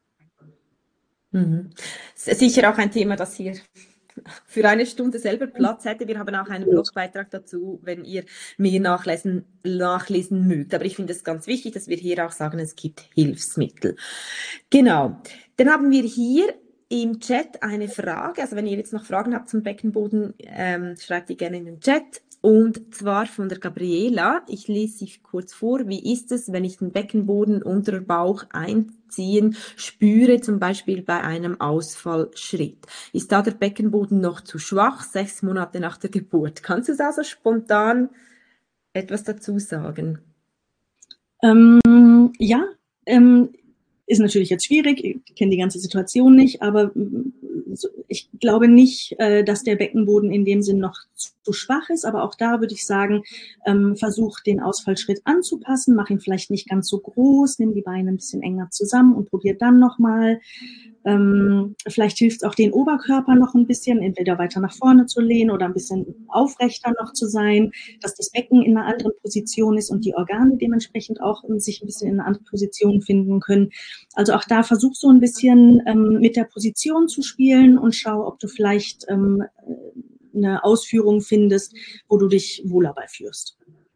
Sicher auch ein Thema, das hier für eine Stunde selber Platz hätte. Wir haben auch einen Blogbeitrag dazu, wenn ihr mehr nachlesen mögt. Aber ich finde es ganz wichtig, dass wir hier auch sagen, es gibt Hilfsmittel. Genau. Dann haben wir hier im Chat eine Frage. Also wenn ihr jetzt noch Fragen habt zum Beckenboden, schreibt die gerne in den Chat. Und zwar von der Gabriela. Ich lese sie kurz vor. Wie ist es, wenn ich den Beckenboden unter Bauch einziehen spüre, zum Beispiel bei einem Ausfallschritt? Ist da der Beckenboden noch zu schwach, 6 Monate nach der Geburt? Kannst du da so spontan etwas dazu sagen?
Ja, ist natürlich jetzt schwierig, ich kenne die ganze Situation nicht, aber ich glaube nicht, dass der Beckenboden in dem Sinn noch zu schwach ist, aber auch da würde ich sagen, versuch den Ausfallschritt anzupassen, mach ihn vielleicht nicht ganz so groß, nimm die Beine ein bisschen enger zusammen und probier dann nochmal. Vielleicht hilft es auch den Oberkörper noch ein bisschen, entweder weiter nach vorne zu lehnen oder ein bisschen aufrechter noch zu sein, dass das Becken in einer anderen Position ist und die Organe dementsprechend auch sich ein bisschen in eine andere Position finden können. Also auch da versuch so ein bisschen mit der Position zu spielen und schau, ob du vielleicht eine Ausführung findest, wo du dich wohler bei fühlst.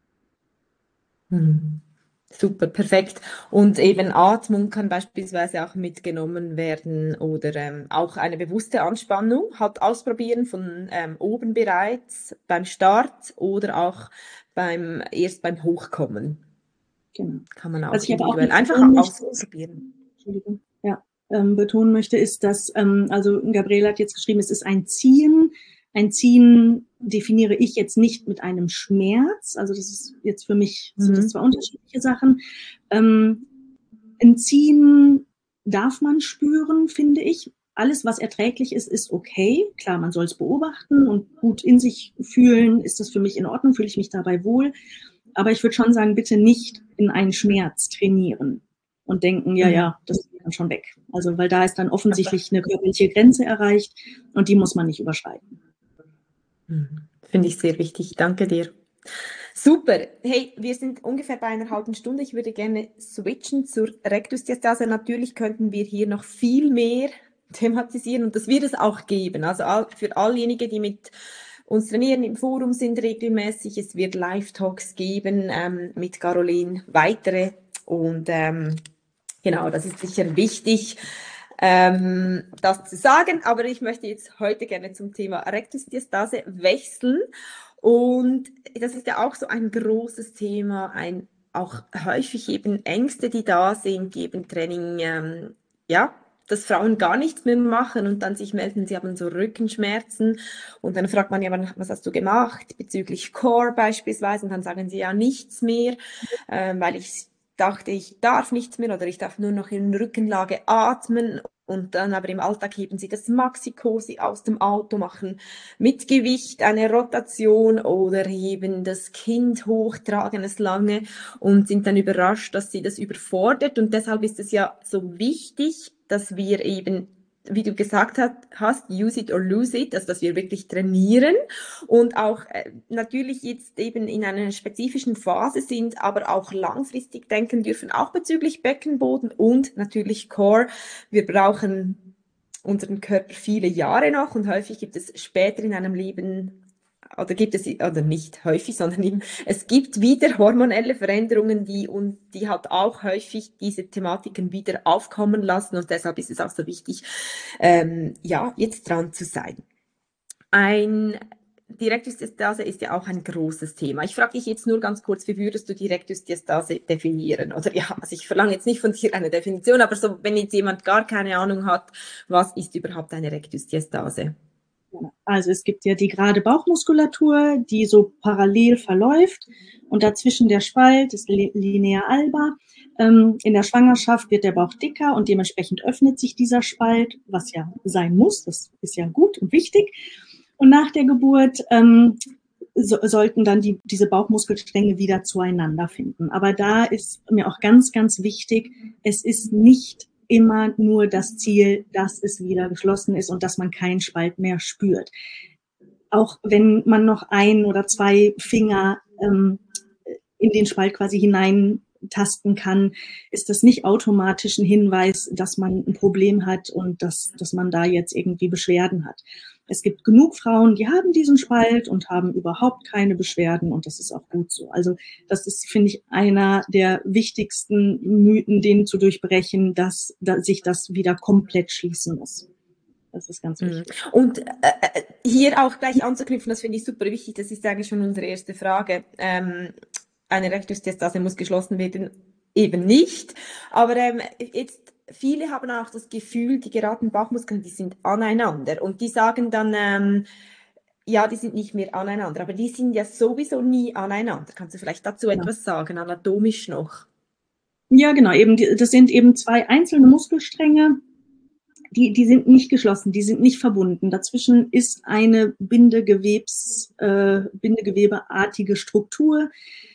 Super, perfekt. Und eben Atmung kann beispielsweise auch mitgenommen werden oder auch eine bewusste Anspannung halt ausprobieren von oben bereits beim Start oder auch erst beim Hochkommen.
Genau.
Kann man auch
was ich
individuell
aber auch
einfach ausprobieren.
Entschuldigung, ja, betonen möchte, ist, dass, also Gabriele hat jetzt geschrieben, es ist ein Ziehen. Ein Ziehen definiere ich jetzt nicht mit einem Schmerz. Also das ist jetzt für mich, sind das zwei unterschiedliche Sachen. Ein Ziehen darf man spüren, finde ich. Alles, was erträglich ist, ist okay. Klar, man soll es beobachten und gut in sich fühlen. Ist das für mich in Ordnung? Fühle ich mich dabei wohl? Aber ich würde schon sagen, bitte nicht in einen Schmerz trainieren und denken, ja, das ist dann schon weg. Also, weil da ist dann offensichtlich eine körperliche Grenze erreicht und die muss man nicht überschreiten.
Finde ich sehr wichtig. Danke dir. Super. Hey, wir sind ungefähr bei einer halben Stunde. Ich würde gerne switchen zur Rektusdiastase. Natürlich könnten wir hier noch viel mehr thematisieren und das wird es auch geben. Also für alljenige, die mit uns trainieren, im Forum sind regelmäßig. Es wird Live-Talks geben mit Caroline, weitere. Und genau, das ist sicher wichtig, das zu sagen. Aber ich möchte jetzt heute gerne zum Thema Rektusdiastase wechseln. Und das ist ja auch so ein großes Thema, auch häufig eben Ängste, die da sind, die eben Training, ja, dass Frauen gar nichts mehr machen und dann sich melden, sie haben so Rückenschmerzen und dann fragt man ja, was hast du gemacht bezüglich Core beispielsweise und dann sagen sie ja nichts mehr, weil ich dachte, ich darf nichts mehr oder ich darf nur noch in Rückenlage atmen und dann aber im Alltag heben sie das Maxi-Cosi aus dem Auto, machen mit Gewicht eine Rotation oder heben das Kind hoch, tragen es lange und sind dann überrascht, dass sie das überfordert. Und deshalb ist es ja so wichtig, dass wir eben, wie du gesagt hast, use it or lose it, also dass wir wirklich trainieren und auch natürlich jetzt eben in einer spezifischen Phase sind, aber auch langfristig denken dürfen, auch bezüglich Beckenboden und natürlich Core. Wir brauchen unseren Körper viele Jahre noch und häufig gibt es später in einem Leben oder nicht häufig, sondern eben, es gibt wieder hormonelle Veränderungen, die halt auch häufig diese Thematiken wieder aufkommen lassen und deshalb ist es auch so wichtig, ja, jetzt dran zu sein. Die Rektusdiastase ist ja auch ein großes Thema. Ich frage dich jetzt nur ganz kurz, wie würdest du die Rektusdiastase definieren? Oder ja, also ich verlange jetzt nicht von dir eine Definition, aber so, wenn jetzt jemand gar keine Ahnung hat, was ist überhaupt eine Rektusdiastase?
Also es gibt ja die gerade Bauchmuskulatur, die so parallel verläuft und dazwischen der Spalt ist Linea alba. In der Schwangerschaft wird der Bauch dicker und dementsprechend öffnet sich dieser Spalt, was ja sein muss. Das ist ja gut und wichtig. Und nach der Geburt sollten dann diese Bauchmuskelstränge wieder zueinander finden. Aber da ist mir auch ganz, ganz wichtig, es ist nicht immer nur das Ziel, dass es wieder geschlossen ist und dass man keinen Spalt mehr spürt. Auch wenn man noch 1 oder 2 Finger in den Spalt quasi hineintasten kann, ist das nicht automatisch ein Hinweis, dass man ein Problem hat und dass man da jetzt irgendwie Beschwerden hat. Es gibt genug Frauen, die haben diesen Spalt und haben überhaupt keine Beschwerden und das ist auch gut so. Also das ist, finde ich, einer der wichtigsten Mythen, den zu durchbrechen, dass sich das wieder komplett schließen muss. Das ist ganz wichtig.
Und hier auch gleich anzuknüpfen, das finde ich super wichtig, das ist eigentlich schon unsere erste Frage. Eine Rektusdiastase muss geschlossen werden, eben nicht. Aber jetzt viele haben auch das Gefühl, die geraden Bauchmuskeln, die sind aneinander und die sagen dann, ja, die sind nicht mehr aneinander, aber die sind ja sowieso nie aneinander. Kannst du vielleicht dazu etwas sagen, anatomisch noch?
Ja, genau, eben, das sind eben 2 einzelne Muskelstränge, die sind nicht geschlossen, die sind nicht verbunden. Dazwischen ist eine bindegewebeartige Struktur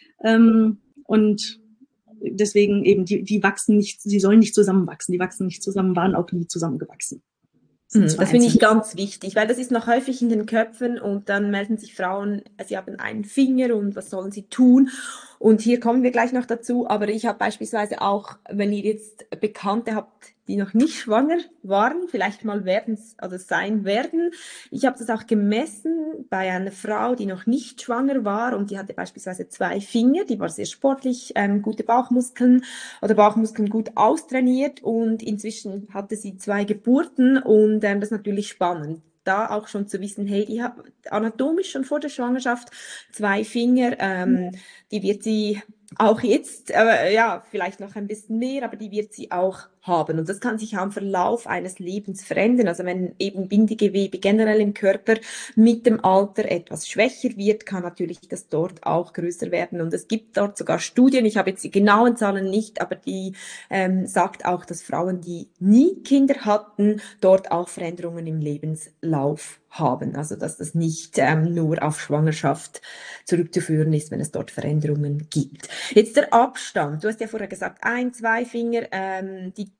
und deswegen eben, die wachsen nicht, sie sollen nicht zusammenwachsen, die wachsen nicht zusammen, waren auch nie zusammengewachsen.
Das finde ich ganz wichtig, weil das ist noch häufig in den Köpfen und dann melden sich Frauen, sie haben einen Finger und was sollen sie tun? Und hier kommen wir gleich noch dazu, aber ich habe beispielsweise auch, wenn ihr jetzt Bekannte habt, die noch nicht schwanger waren, vielleicht mal werden oder sein werden. Ich habe das auch gemessen bei einer Frau, die noch nicht schwanger war und die hatte beispielsweise 2 Finger, die war sehr sportlich, gute Bauchmuskeln oder Bauchmuskeln gut austrainiert und inzwischen hatte sie 2 Geburten und das ist natürlich spannend. Da auch schon zu wissen, hey, die hat anatomisch schon vor der Schwangerschaft 2 Finger, die wird sie auch jetzt, ja, vielleicht noch ein bisschen mehr, aber die wird sie auch haben. Und das kann sich auch im Verlauf eines Lebens verändern. Also wenn eben Bindegewebe generell im Körper mit dem Alter etwas schwächer wird, kann natürlich das dort auch größer werden. Und es gibt dort sogar Studien, ich habe jetzt die genauen Zahlen nicht, aber die sagt auch, dass Frauen, die nie Kinder hatten, dort auch Veränderungen im Lebenslauf haben. Also dass das nicht nur auf Schwangerschaft zurückzuführen ist, wenn es dort Veränderungen gibt. Jetzt der Abstand. Du hast ja vorher gesagt, 1, 2 Finger, die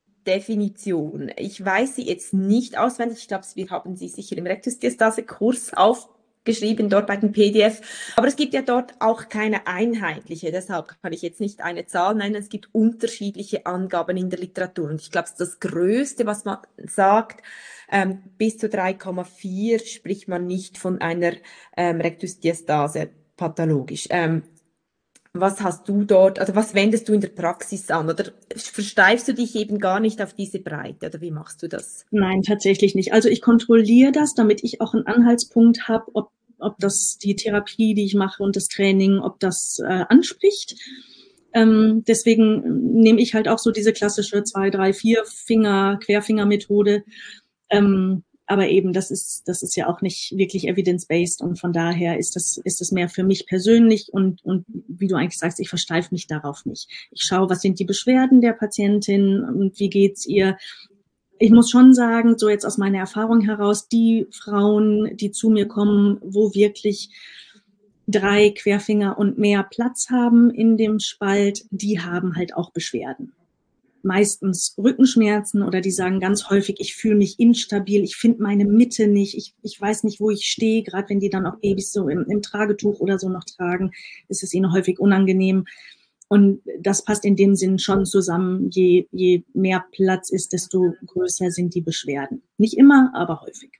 Definition. Ich weiß sie jetzt nicht auswendig. Ich glaube, wir haben sie sicher im Rektusdiastase-Kurs geschrieben, dort bei den PDF. Aber es gibt ja dort auch keine einheitliche, deshalb kann ich jetzt nicht eine Zahl nennen. Es gibt unterschiedliche Angaben in der Literatur. Und ich glaube, das Größte, was man sagt, bis zu 3,4 spricht man nicht von einer Rektusdiastase pathologisch. Was hast du dort, also was wendest du in der Praxis an? Oder versteifst du dich eben gar nicht auf diese Breite? Oder wie machst du das?
Nein, tatsächlich nicht. Also ich kontrolliere das, damit ich auch einen Anhaltspunkt habe, ob das die Therapie, die ich mache und das Training, ob das anspricht. Deswegen nehme ich halt auch so diese klassische 2, 3, 4 Finger, Querfinger-Methode. Aber eben, das ist ja auch nicht wirklich evidence-based und von daher ist das mehr für mich persönlich und wie du eigentlich sagst, ich versteife mich darauf nicht. Ich schaue, was sind die Beschwerden der Patientin und wie geht's ihr. Ich muss schon sagen, so jetzt aus meiner Erfahrung heraus, die Frauen, die zu mir kommen, wo wirklich 3 Querfinger und mehr Platz haben in dem Spalt, die haben halt auch Beschwerden. Meistens Rückenschmerzen oder die sagen ganz häufig, ich fühle mich instabil, ich finde meine Mitte nicht, ich weiß nicht, wo ich stehe, gerade wenn die dann auch Babys so im Tragetuch oder so noch tragen, ist es ihnen häufig unangenehm. Und das passt in dem Sinn schon zusammen, je mehr Platz ist, desto größer sind die Beschwerden. Nicht immer, aber häufig.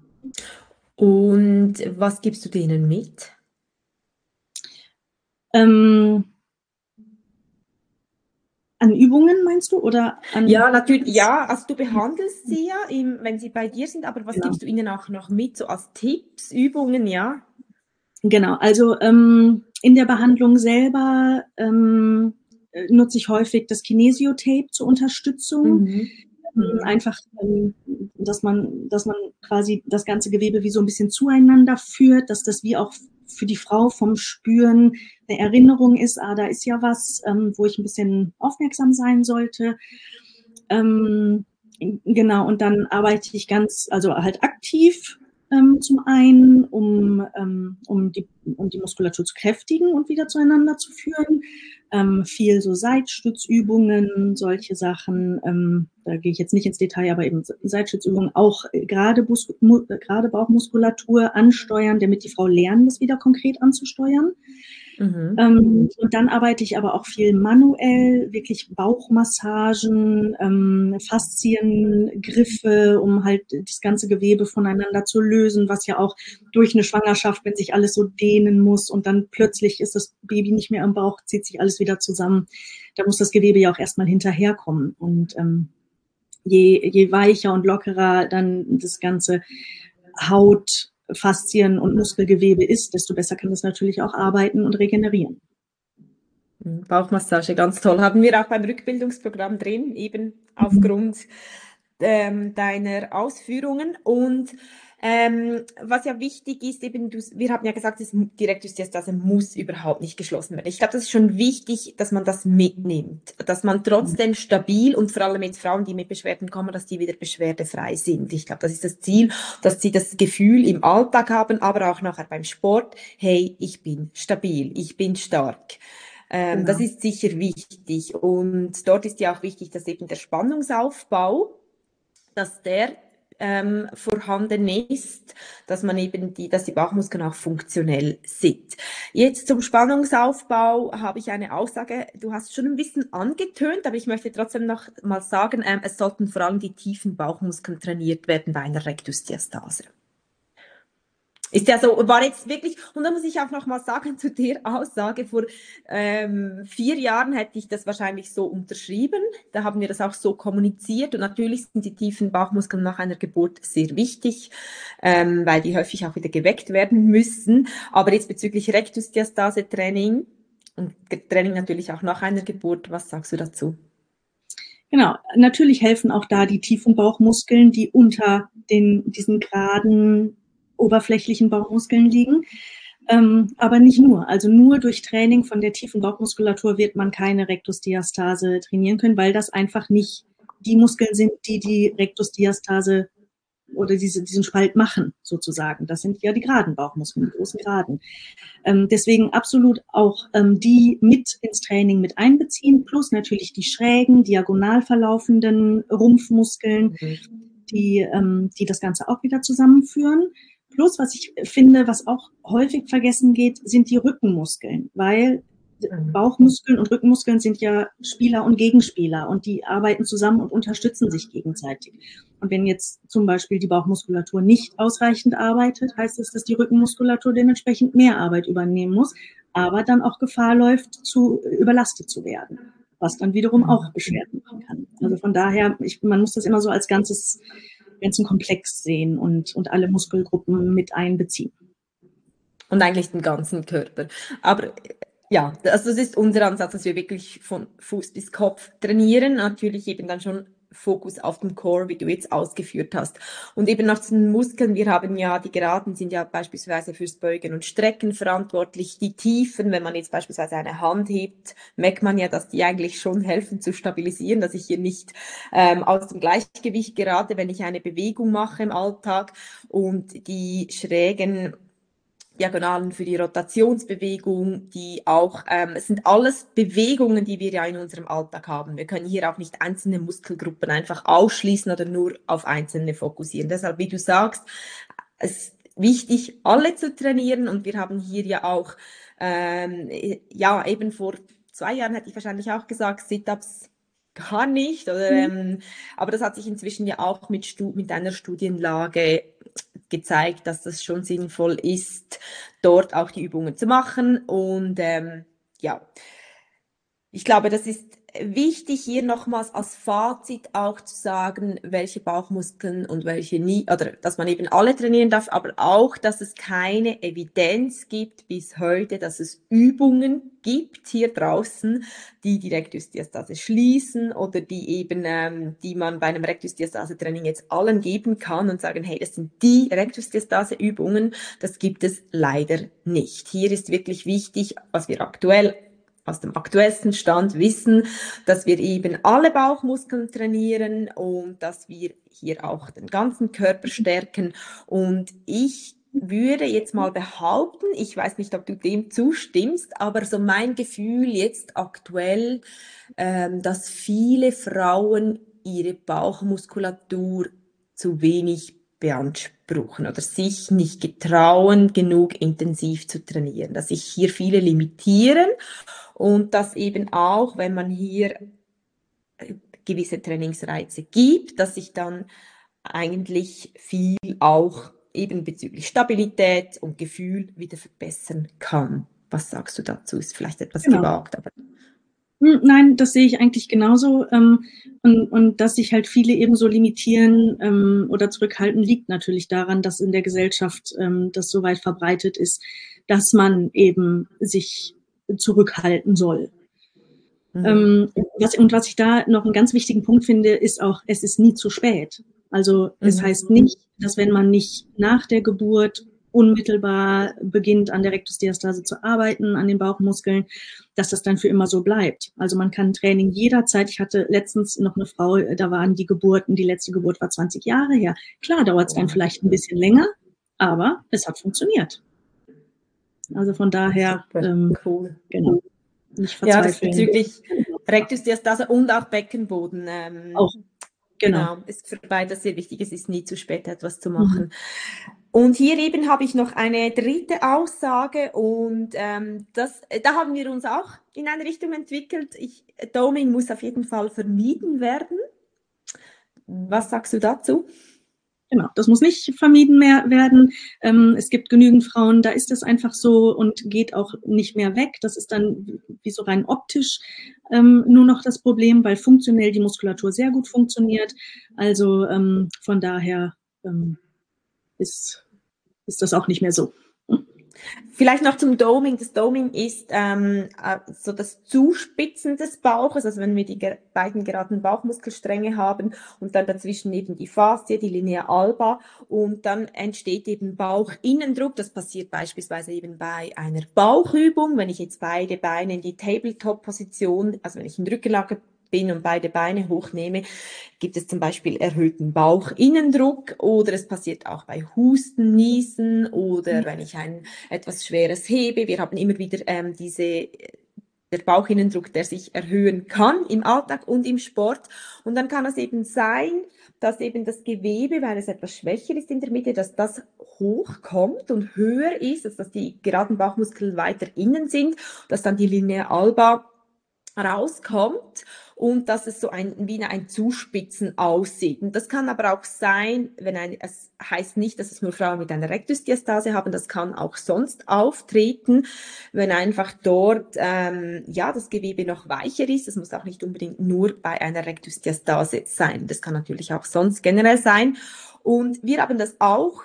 Und was gibst du denen mit?
An Übungen meinst du? Oder an
Ja, natürlich, ja, also du behandelst sie ja, wenn sie bei dir sind, aber was
Genau.
gibst du ihnen auch noch mit, so als Tipps, Übungen, ja?
Genau, also in der Behandlung selber nutze ich häufig das Kinesiotape zur Unterstützung. Einfach, dass man quasi das ganze Gewebe wie so ein bisschen zueinander führt, dass das wie auch für die Frau vom Spüren eine Erinnerung ist, da ist ja was, wo ich ein bisschen aufmerksam sein sollte. Genau, und dann arbeite ich also halt aktiv zum einen, um die Muskulatur zu kräftigen und wieder zueinander zu führen. Viel so Seitstützübungen, solche Sachen. Da gehe ich jetzt nicht ins Detail, aber eben Seitstützübungen, auch gerade Bauchmuskulatur ansteuern, damit die Frau lernt, das wieder konkret anzusteuern. Und dann arbeite ich aber auch viel manuell, wirklich Bauchmassagen, Fasziengriffe, um halt das ganze Gewebe voneinander zu lösen, was ja auch durch eine Schwangerschaft, wenn sich alles so dehnen muss und dann plötzlich ist das Baby nicht mehr am Bauch, zieht sich alles wieder zusammen. Da muss das Gewebe ja auch erstmal hinterherkommen. Und je weicher und lockerer dann das ganze Haut, Faszien und Muskelgewebe ist, desto besser kann das natürlich auch arbeiten und regenerieren.
Bauchmassage, ganz toll. Haben wir auch beim Rückbildungsprogramm drin, eben aufgrund deiner Ausführungen. Und was ja wichtig ist, eben, wir haben ja gesagt, die Rektusdiastase muss überhaupt nicht geschlossen werden. Ich glaube, das ist schon wichtig, dass man das mitnimmt, dass man trotzdem stabil und vor allem jetzt Frauen, die mit Beschwerden kommen, dass die wieder beschwerdefrei sind. Ich glaube, das ist das Ziel, dass sie das Gefühl im Alltag haben, aber auch nachher beim Sport, hey, ich bin stabil, ich bin stark.
Genau.
Das ist sicher wichtig. Und dort ist ja auch wichtig, dass eben der Spannungsaufbau, dass der vorhanden ist, dass man eben dass die Bauchmuskeln auch funktionell sind. Jetzt zum Spannungsaufbau habe ich eine Aussage, du hast schon ein bisschen angetönt, aber ich möchte trotzdem noch mal sagen, es sollten vor allem die tiefen Bauchmuskeln trainiert werden bei einer Rektusdiastase. Ist ja so, war jetzt wirklich, und da muss ich auch noch mal sagen zu der Aussage, vor 4 Jahren hätte ich das wahrscheinlich so unterschrieben, da haben wir das auch so kommuniziert und natürlich sind die tiefen Bauchmuskeln nach einer Geburt sehr wichtig, weil die häufig auch wieder geweckt werden müssen, aber jetzt bezüglich Rektusdiastase-Training und Training natürlich auch nach einer Geburt, was sagst du dazu?
Genau, natürlich helfen auch da die tiefen Bauchmuskeln, die unter diesen geraden oberflächlichen Bauchmuskeln liegen. Aber nicht nur. Also nur durch Training von der tiefen Bauchmuskulatur wird man keine Rektusdiastase trainieren können, weil das einfach nicht die Muskeln sind, die Rektusdiastase oder diesen Spalt machen, sozusagen. Das sind ja die geraden Bauchmuskeln, die großen Geraden. Deswegen absolut auch die mit ins Training mit einbeziehen, plus natürlich die schrägen, diagonal verlaufenden Rumpfmuskeln, die das Ganze auch wieder zusammenführen. Plus, was ich finde, was auch häufig vergessen geht, sind die Rückenmuskeln, weil Bauchmuskeln und Rückenmuskeln sind ja Spieler und Gegenspieler und die arbeiten zusammen und unterstützen sich gegenseitig. Und wenn jetzt zum Beispiel die Bauchmuskulatur nicht ausreichend arbeitet, heißt es, dass die Rückenmuskulatur dementsprechend mehr Arbeit übernehmen muss, aber dann auch Gefahr läuft, überlastet zu werden, was dann wiederum auch Beschwerden machen kann. Also von daher, man muss das immer so als ganzen Komplex sehen und alle Muskelgruppen mit einbeziehen.
Und eigentlich den ganzen Körper. Aber ja, also das ist unser Ansatz, dass wir wirklich von Fuß bis Kopf trainieren. Natürlich eben dann schon Fokus auf dem Core, wie du jetzt ausgeführt hast. Und eben nach den Muskeln, wir haben ja, die Geraden sind ja beispielsweise fürs Beugen und Strecken verantwortlich. Die Tiefen, wenn man jetzt beispielsweise eine Hand hebt, merkt man ja, dass die eigentlich schon helfen zu stabilisieren, dass ich hier nicht aus dem Gleichgewicht gerate, wenn ich eine Bewegung mache im Alltag. Und die schrägen Diagonalen für die Rotationsbewegung, die auch, es sind alles Bewegungen, die wir ja in unserem Alltag haben. Wir können hier auch nicht einzelne Muskelgruppen einfach ausschließen oder nur auf einzelne fokussieren. Deshalb, wie du sagst, es ist wichtig, alle zu trainieren und wir haben hier ja auch, ja, eben vor 2 Jahren hätte ich wahrscheinlich auch gesagt, Sit-Ups gar nicht, oder, aber das hat sich inzwischen ja auch mit einer Studienlage gezeigt, dass das schon sinnvoll ist, dort auch die Übungen zu machen. Und ja, ich glaube, das ist wichtig, hier nochmals als Fazit auch zu sagen, welche Bauchmuskeln und welche nie, oder dass man eben alle trainieren darf, aber auch, dass es keine Evidenz gibt bis heute, dass es Übungen gibt hier draußen, die die Rektusdiastase schließen oder die eben, die man bei einem Rektusdiastase-Training jetzt allen geben kann und sagen, hey, das sind die Rektusdiastase-Übungen, das gibt es leider nicht. Hier ist wirklich wichtig, was wir aktuell aus dem aktuellsten Stand wissen, dass wir eben alle Bauchmuskeln trainieren und dass wir hier auch den ganzen Körper stärken. Und ich würde jetzt mal behaupten, ich weiß nicht, ob du dem zustimmst, aber so mein Gefühl jetzt aktuell, dass viele Frauen ihre Bauchmuskulatur zu wenig beanspruchen oder sich nicht getrauen, genug intensiv zu trainieren, dass sich hier viele limitieren. Und dass eben auch, wenn man hier gewisse Trainingsreize gibt, dass sich dann eigentlich viel auch eben bezüglich Stabilität und Gefühl wieder verbessern kann. Was sagst du dazu? Ist vielleicht etwas gewagt, aber...
Nein, das sehe ich eigentlich genauso. Und dass sich halt viele eben so limitieren oder zurückhalten, liegt natürlich daran, dass in der Gesellschaft das so weit verbreitet ist, dass man eben sich zurückhalten soll. Was ich da noch einen ganz wichtigen Punkt finde, ist auch, es ist nie zu spät. Also es heißt nicht, dass wenn man nicht nach der Geburt unmittelbar beginnt, an der Rektusdiastase zu arbeiten, an den Bauchmuskeln, dass das dann für immer so bleibt. Also man kann Training jederzeit. Ich hatte letztens noch eine Frau, da waren die letzte Geburt war 20 Jahre her. Klar dauert es dann vielleicht ein bisschen länger, aber es hat funktioniert. Also von daher,
cool.
Genau.
Nicht verzweifeln. Ja, das bezüglich Rektusdiastase und auch Beckenboden.
Auch,
genau. Ist für beides sehr wichtig. Es ist nie zu spät, etwas zu machen. Und hier eben habe ich noch eine dritte Aussage und da haben wir uns auch in eine Richtung entwickelt. Doming muss auf jeden Fall vermieden werden. Was sagst du dazu?
Genau, das muss nicht vermieden mehr werden. Es gibt genügend Frauen, da ist es einfach so und geht auch nicht mehr weg. Das ist dann wie so rein optisch nur noch das Problem, weil funktionell die Muskulatur sehr gut funktioniert. Also von daher ist das auch nicht mehr so.
Vielleicht noch zum Doming. Das Doming ist so das Zuspitzen des Bauches, also wenn wir die beiden geraden Bauchmuskelstränge haben und dann dazwischen eben die Faszie, die Linea alba und dann entsteht eben Bauchinnendruck. Das passiert beispielsweise eben bei einer Bauchübung, wenn ich jetzt beide Beine in die Tabletop-Position, also wenn ich in Rückenlage bin und beide Beine hochnehme, gibt es zum Beispiel erhöhten Bauchinnendruck oder es passiert auch bei Husten, Niesen oder wenn ich ein etwas Schweres hebe. Wir haben immer wieder der Bauchinnendruck, der sich erhöhen kann im Alltag und im Sport. Und dann kann es eben sein, dass eben das Gewebe, weil es etwas schwächer ist in der Mitte, dass das hochkommt und höher ist, also dass die geraden Bauchmuskeln weiter innen sind, dass dann die Linea alba rauskommt und dass es so wie ein Zuspitzen aussieht. Und das kann aber auch sein, es heißt nicht, dass es nur Frauen mit einer Rektusdiastase haben, das kann auch sonst auftreten, wenn einfach dort das Gewebe noch weicher ist. Das muss auch nicht unbedingt nur bei einer Rektusdiastase sein. Das kann natürlich auch sonst generell sein. Und wir haben das auch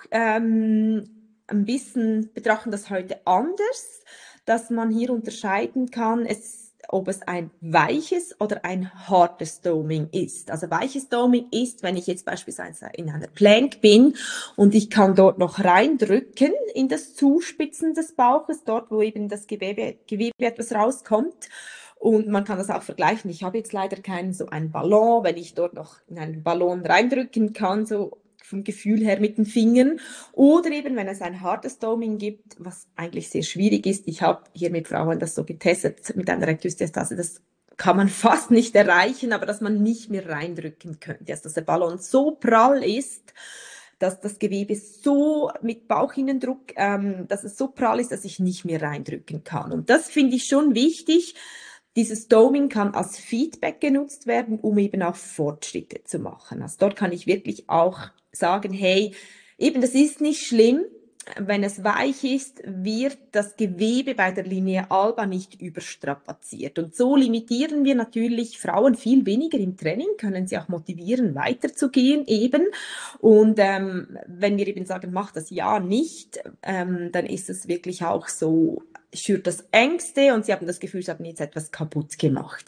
ein bisschen, betrachten das heute anders, dass man hier unterscheiden kann, ob es ein weiches oder ein hartes Doming ist. Also weiches Doming ist, wenn ich jetzt beispielsweise in einer Plank bin und ich kann dort noch reindrücken in das Zuspitzen des Bauches, dort wo eben das Gewebe etwas rauskommt. Und man kann das auch vergleichen. Ich habe jetzt leider keinen so einen Ballon, wenn ich dort noch in einen Ballon reindrücken kann, so vom Gefühl her mit den Fingern. Oder eben, wenn es ein hartes Doming gibt, was eigentlich sehr schwierig ist. Ich habe hier mit Frauen das so getestet mit einer Rektusdiastase. Das kann man fast nicht erreichen, aber dass man nicht mehr reindrücken könnte. Also, dass der Ballon so prall ist, dass das Gewebe so mit Bauchinnendruck, dass es so prall ist, dass ich nicht mehr reindrücken kann. Und das finde ich schon wichtig. Dieses Doming kann als Feedback genutzt werden, um eben auch Fortschritte zu machen. Also dort kann ich wirklich auch sagen, hey, eben das ist nicht schlimm, wenn es weich ist, wird das Gewebe bei der Linea alba nicht überstrapaziert. Und so limitieren wir natürlich Frauen viel weniger im Training, können sie auch motivieren, weiterzugehen eben. Und wenn wir eben sagen, mach das ja nicht, dann ist es wirklich auch so, schürt das Ängste und sie haben das Gefühl, sie haben jetzt etwas kaputt gemacht.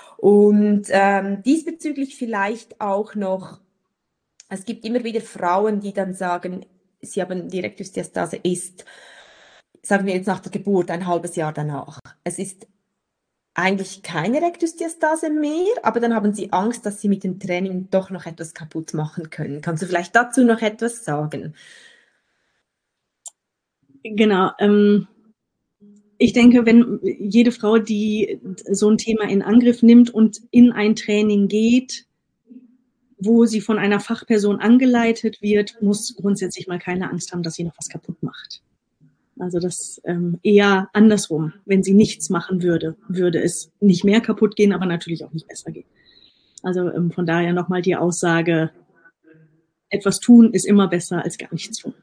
Und diesbezüglich vielleicht auch noch, es gibt immer wieder Frauen, die dann sagen, sie haben die Rektusdiastase ist, sagen wir jetzt nach der Geburt, ein halbes Jahr danach. Es ist eigentlich keine Rektusdiastase mehr, aber dann haben sie Angst, dass sie mit dem Training doch noch etwas kaputt machen können. Kannst du vielleicht dazu noch etwas sagen?
Genau. Ich denke, wenn jede Frau, die so ein Thema in Angriff nimmt und in ein Training geht, wo sie von einer Fachperson angeleitet wird, muss grundsätzlich mal keine Angst haben, dass sie noch was kaputt macht. Also das eher andersrum. Wenn sie nichts machen würde, würde es nicht mehr kaputt gehen, aber natürlich auch nicht besser gehen. Also von daher nochmal die Aussage, etwas tun ist immer besser als gar nichts tun.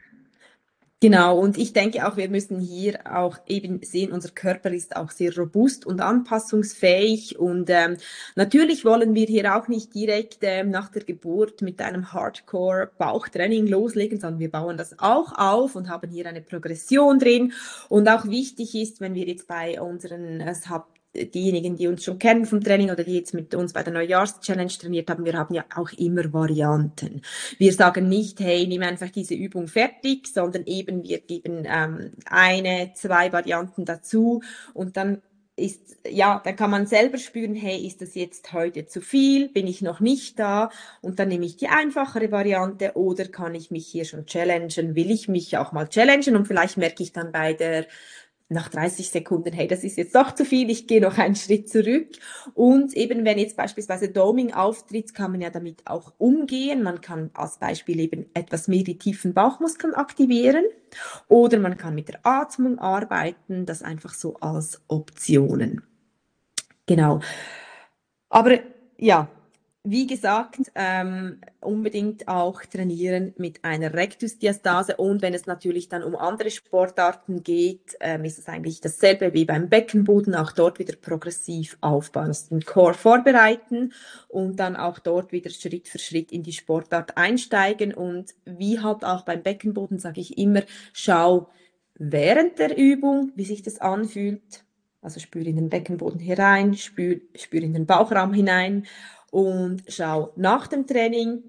Genau, und ich denke auch, wir müssen hier auch eben sehen, unser Körper ist auch sehr robust und anpassungsfähig und natürlich wollen wir hier auch nicht direkt nach der Geburt mit einem Hardcore-Bauchtraining loslegen, sondern wir bauen das auch auf und haben hier eine Progression drin und auch wichtig ist, wenn wir jetzt bei unseren diejenigen, die uns schon kennen vom Training oder die jetzt mit uns bei der Neujahrs-Challenge trainiert haben, wir haben ja auch immer Varianten. Wir sagen nicht, hey, nimm einfach diese Übung fertig, sondern eben wir geben eine, zwei Varianten dazu und dann dann kann man selber spüren, hey, ist das jetzt heute zu viel? Bin ich noch nicht da? Und dann nehme ich die einfachere Variante oder kann ich mich hier schon challengen? Will ich mich auch mal challengen? Und vielleicht merke ich dann nach 30 Sekunden, hey, das ist jetzt doch zu viel, ich gehe noch einen Schritt zurück. Und eben, wenn jetzt beispielsweise Doming auftritt, kann man ja damit auch umgehen. Man kann als Beispiel eben etwas mehr die tiefen Bauchmuskeln aktivieren oder man kann mit der Atmung arbeiten, das einfach so als Optionen. Genau. Aber ja, wie gesagt, unbedingt auch trainieren mit einer Rektusdiastase und wenn es natürlich dann um andere Sportarten geht, ist es eigentlich dasselbe wie beim Beckenboden, auch dort wieder progressiv aufbauen, also den Core vorbereiten und dann auch dort wieder Schritt für Schritt in die Sportart einsteigen und wie halt auch beim Beckenboden sage ich immer, schau während der Übung, wie sich das anfühlt, also spüre in den Beckenboden herein, spüre in den Bauchraum hinein und schau nach dem Training,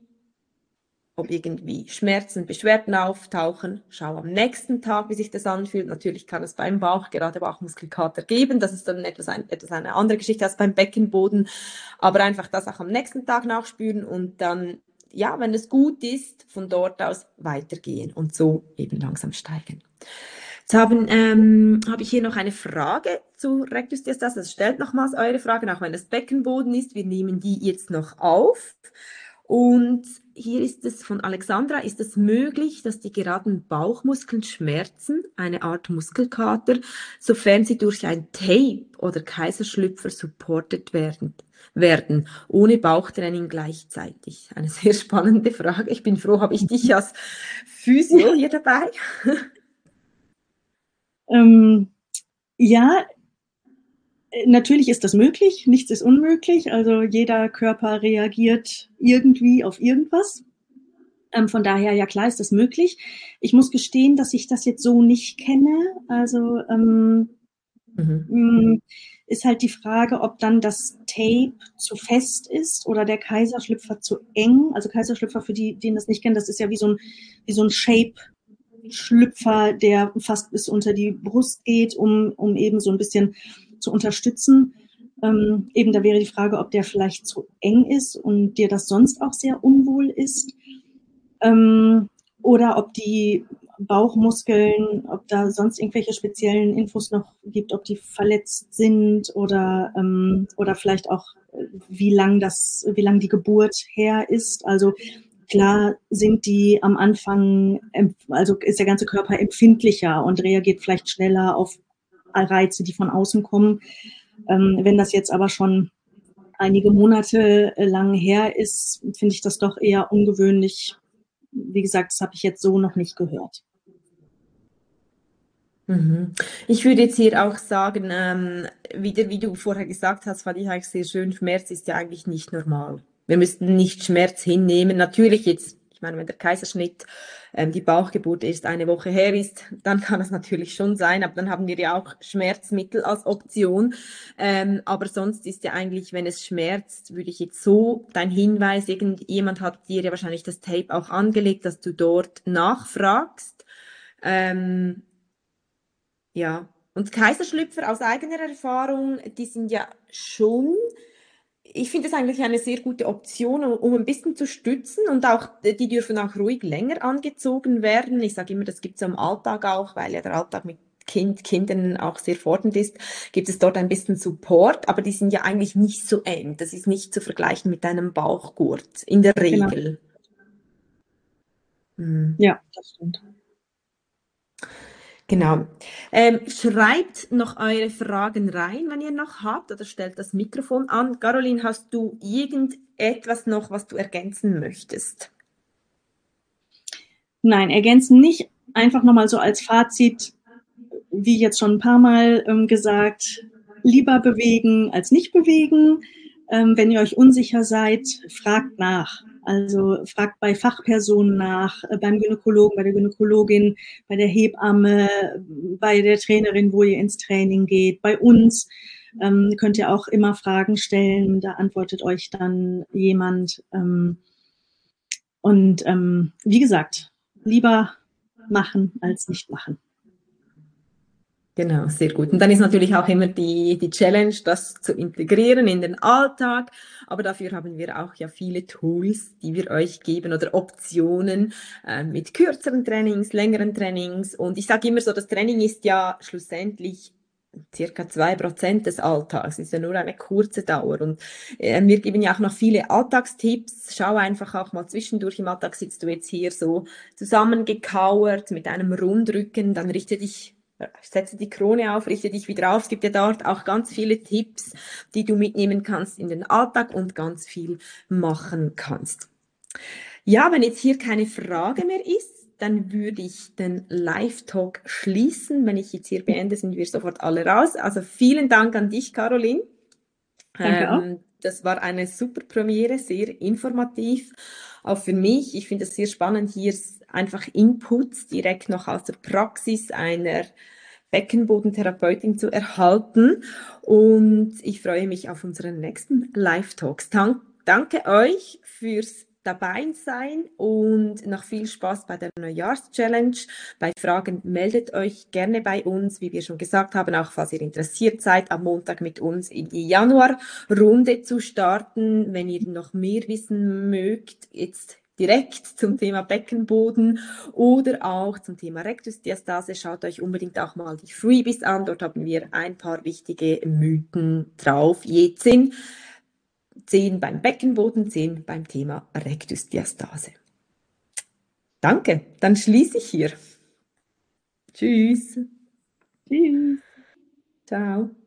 ob irgendwie Schmerzen, Beschwerden auftauchen. Schau am nächsten Tag, wie sich das anfühlt. Natürlich kann es beim Bauch, gerade Bauchmuskelkater geben. Das ist dann etwas eine andere Geschichte als beim Beckenboden. Aber einfach das auch am nächsten Tag nachspüren und dann, ja, wenn es gut ist, von dort aus weitergehen und so eben langsam steigen. Jetzt habe ich hier noch eine Frage zu Rektusdiastase. Also stellt nochmals eure Fragen, auch wenn es Beckenboden ist. Wir nehmen die jetzt noch auf. Und hier ist es von Alexandra, ist es möglich, dass die geraden Bauchmuskeln schmerzen, eine Art Muskelkater, sofern sie durch ein Tape oder Kaiserschlüpfer supported werden, ohne Bauchtraining gleichzeitig? Eine sehr spannende Frage. Ich bin froh, habe ich dich als Physio hier dabei?
Ja, natürlich ist das möglich, nichts ist unmöglich, also jeder Körper reagiert irgendwie auf irgendwas. Von daher, ja klar, ist das möglich. Ich muss gestehen, dass ich das jetzt so nicht kenne. Also ist halt die Frage, ob dann das Tape zu fest ist oder der Kaiserschlüpfer zu eng. Also Kaiserschlüpfer, für die, die das nicht kennen, das ist ja wie so ein Shape-Schlüpfer, der fast bis unter die Brust geht, um eben so ein bisschen zu unterstützen. Eben da wäre die Frage, ob der vielleicht zu eng ist und dir das sonst auch sehr unwohl ist. Oder ob die Bauchmuskeln, ob da sonst irgendwelche speziellen Infos noch gibt, ob die verletzt sind oder vielleicht auch, wie lang die Geburt her ist. Also klar sind die am Anfang, also ist der ganze Körper empfindlicher und reagiert vielleicht schneller auf Reize, die von außen kommen. Wenn das jetzt aber schon einige Monate lang her ist, finde ich das doch eher ungewöhnlich. Wie gesagt, das habe ich jetzt so noch nicht gehört.
Ich würde jetzt hier auch sagen, wieder wie du vorher gesagt hast, fand ich eigentlich sehr schön, Schmerz ist ja eigentlich nicht normal. Wir müssten nicht Schmerz hinnehmen. Natürlich jetzt, ich meine, wenn der Kaiserschnitt, die Bauchgeburt erst eine Woche her ist, dann kann es natürlich schon sein, aber dann haben wir ja auch Schmerzmittel als Option. Aber sonst ist ja eigentlich, wenn es schmerzt, würde ich jetzt so, dein Hinweis, irgendjemand hat dir ja wahrscheinlich das Tape auch angelegt, dass du dort nachfragst. Ja, und Kaiserschlüpfer aus eigener Erfahrung, die sind ja schon, ich finde es eigentlich eine sehr gute Option, um ein bisschen zu stützen und auch, die dürfen auch ruhig länger angezogen werden. Ich sage immer, das gibt es im Alltag auch, weil ja der Alltag mit Kindern auch sehr fordernd ist, gibt es dort ein bisschen Support, aber die sind ja eigentlich nicht so eng. Das ist nicht zu vergleichen mit einem Bauchgurt, in der
Genau.
Regel.
Ja, das stimmt.
Genau. Schreibt noch eure Fragen rein, wenn ihr noch habt, oder stellt das Mikrofon an. Caroline, hast du irgendetwas noch, was du ergänzen möchtest?
Nein, ergänzen nicht. Einfach nochmal so als Fazit, wie jetzt schon ein paar Mal gesagt, lieber bewegen als nicht bewegen. Wenn ihr euch unsicher seid, fragt nach. Also fragt bei Fachpersonen nach, beim Gynäkologen, bei der Gynäkologin, bei der Hebamme, bei der Trainerin, wo ihr ins Training geht, bei uns. Könnt ihr auch immer Fragen stellen, da antwortet euch dann jemand. Und wie gesagt, lieber machen als nicht machen.
Genau, sehr gut. Und dann ist natürlich auch immer die Challenge, das zu integrieren in den Alltag. Aber dafür haben wir auch ja viele Tools, die wir euch geben oder Optionen mit kürzeren Trainings, längeren Trainings. Und ich sage immer so, das Training ist ja schlussendlich circa 2% des Alltags. Es ist ja nur eine kurze Dauer. Und wir geben ja auch noch viele Alltagstipps. Schau einfach auch mal zwischendurch im Alltag, sitzt du jetzt hier so zusammengekauert mit einem Rundrücken, dann setze die Krone auf, richte dich wieder auf. Es gibt ja dort auch ganz viele Tipps, die du mitnehmen kannst in den Alltag und ganz viel machen kannst. Ja, wenn jetzt hier keine Frage mehr ist, dann würde ich den Live-Talk schließen. Wenn ich jetzt hier beende, sind wir sofort alle raus. Also vielen Dank an dich, Caroline.
Danke auch.
Das war eine super Premiere, sehr informativ, auch für mich. Ich finde es sehr spannend, hier einfach Inputs direkt noch aus der Praxis einer Beckenbodentherapeutin zu erhalten. Und ich freue mich auf unseren nächsten Live-Talks. Danke euch fürs Dabeisein und noch viel Spaß bei der Neujahrschallenge. Bei Fragen meldet euch gerne bei uns, wie wir schon gesagt haben, auch falls ihr interessiert seid, am Montag mit uns in die Januarrunde zu starten. Wenn ihr noch mehr wissen mögt, jetzt direkt zum Thema Beckenboden oder auch zum Thema Rektusdiastase, schaut euch unbedingt auch mal die Freebies an. Dort haben wir ein paar wichtige Mythen drauf. Jetzt sind 10 beim Beckenboden, 10 beim Thema Rektusdiastase. Danke, dann schließe ich hier. Tschüss.
Tschüss.
Ciao.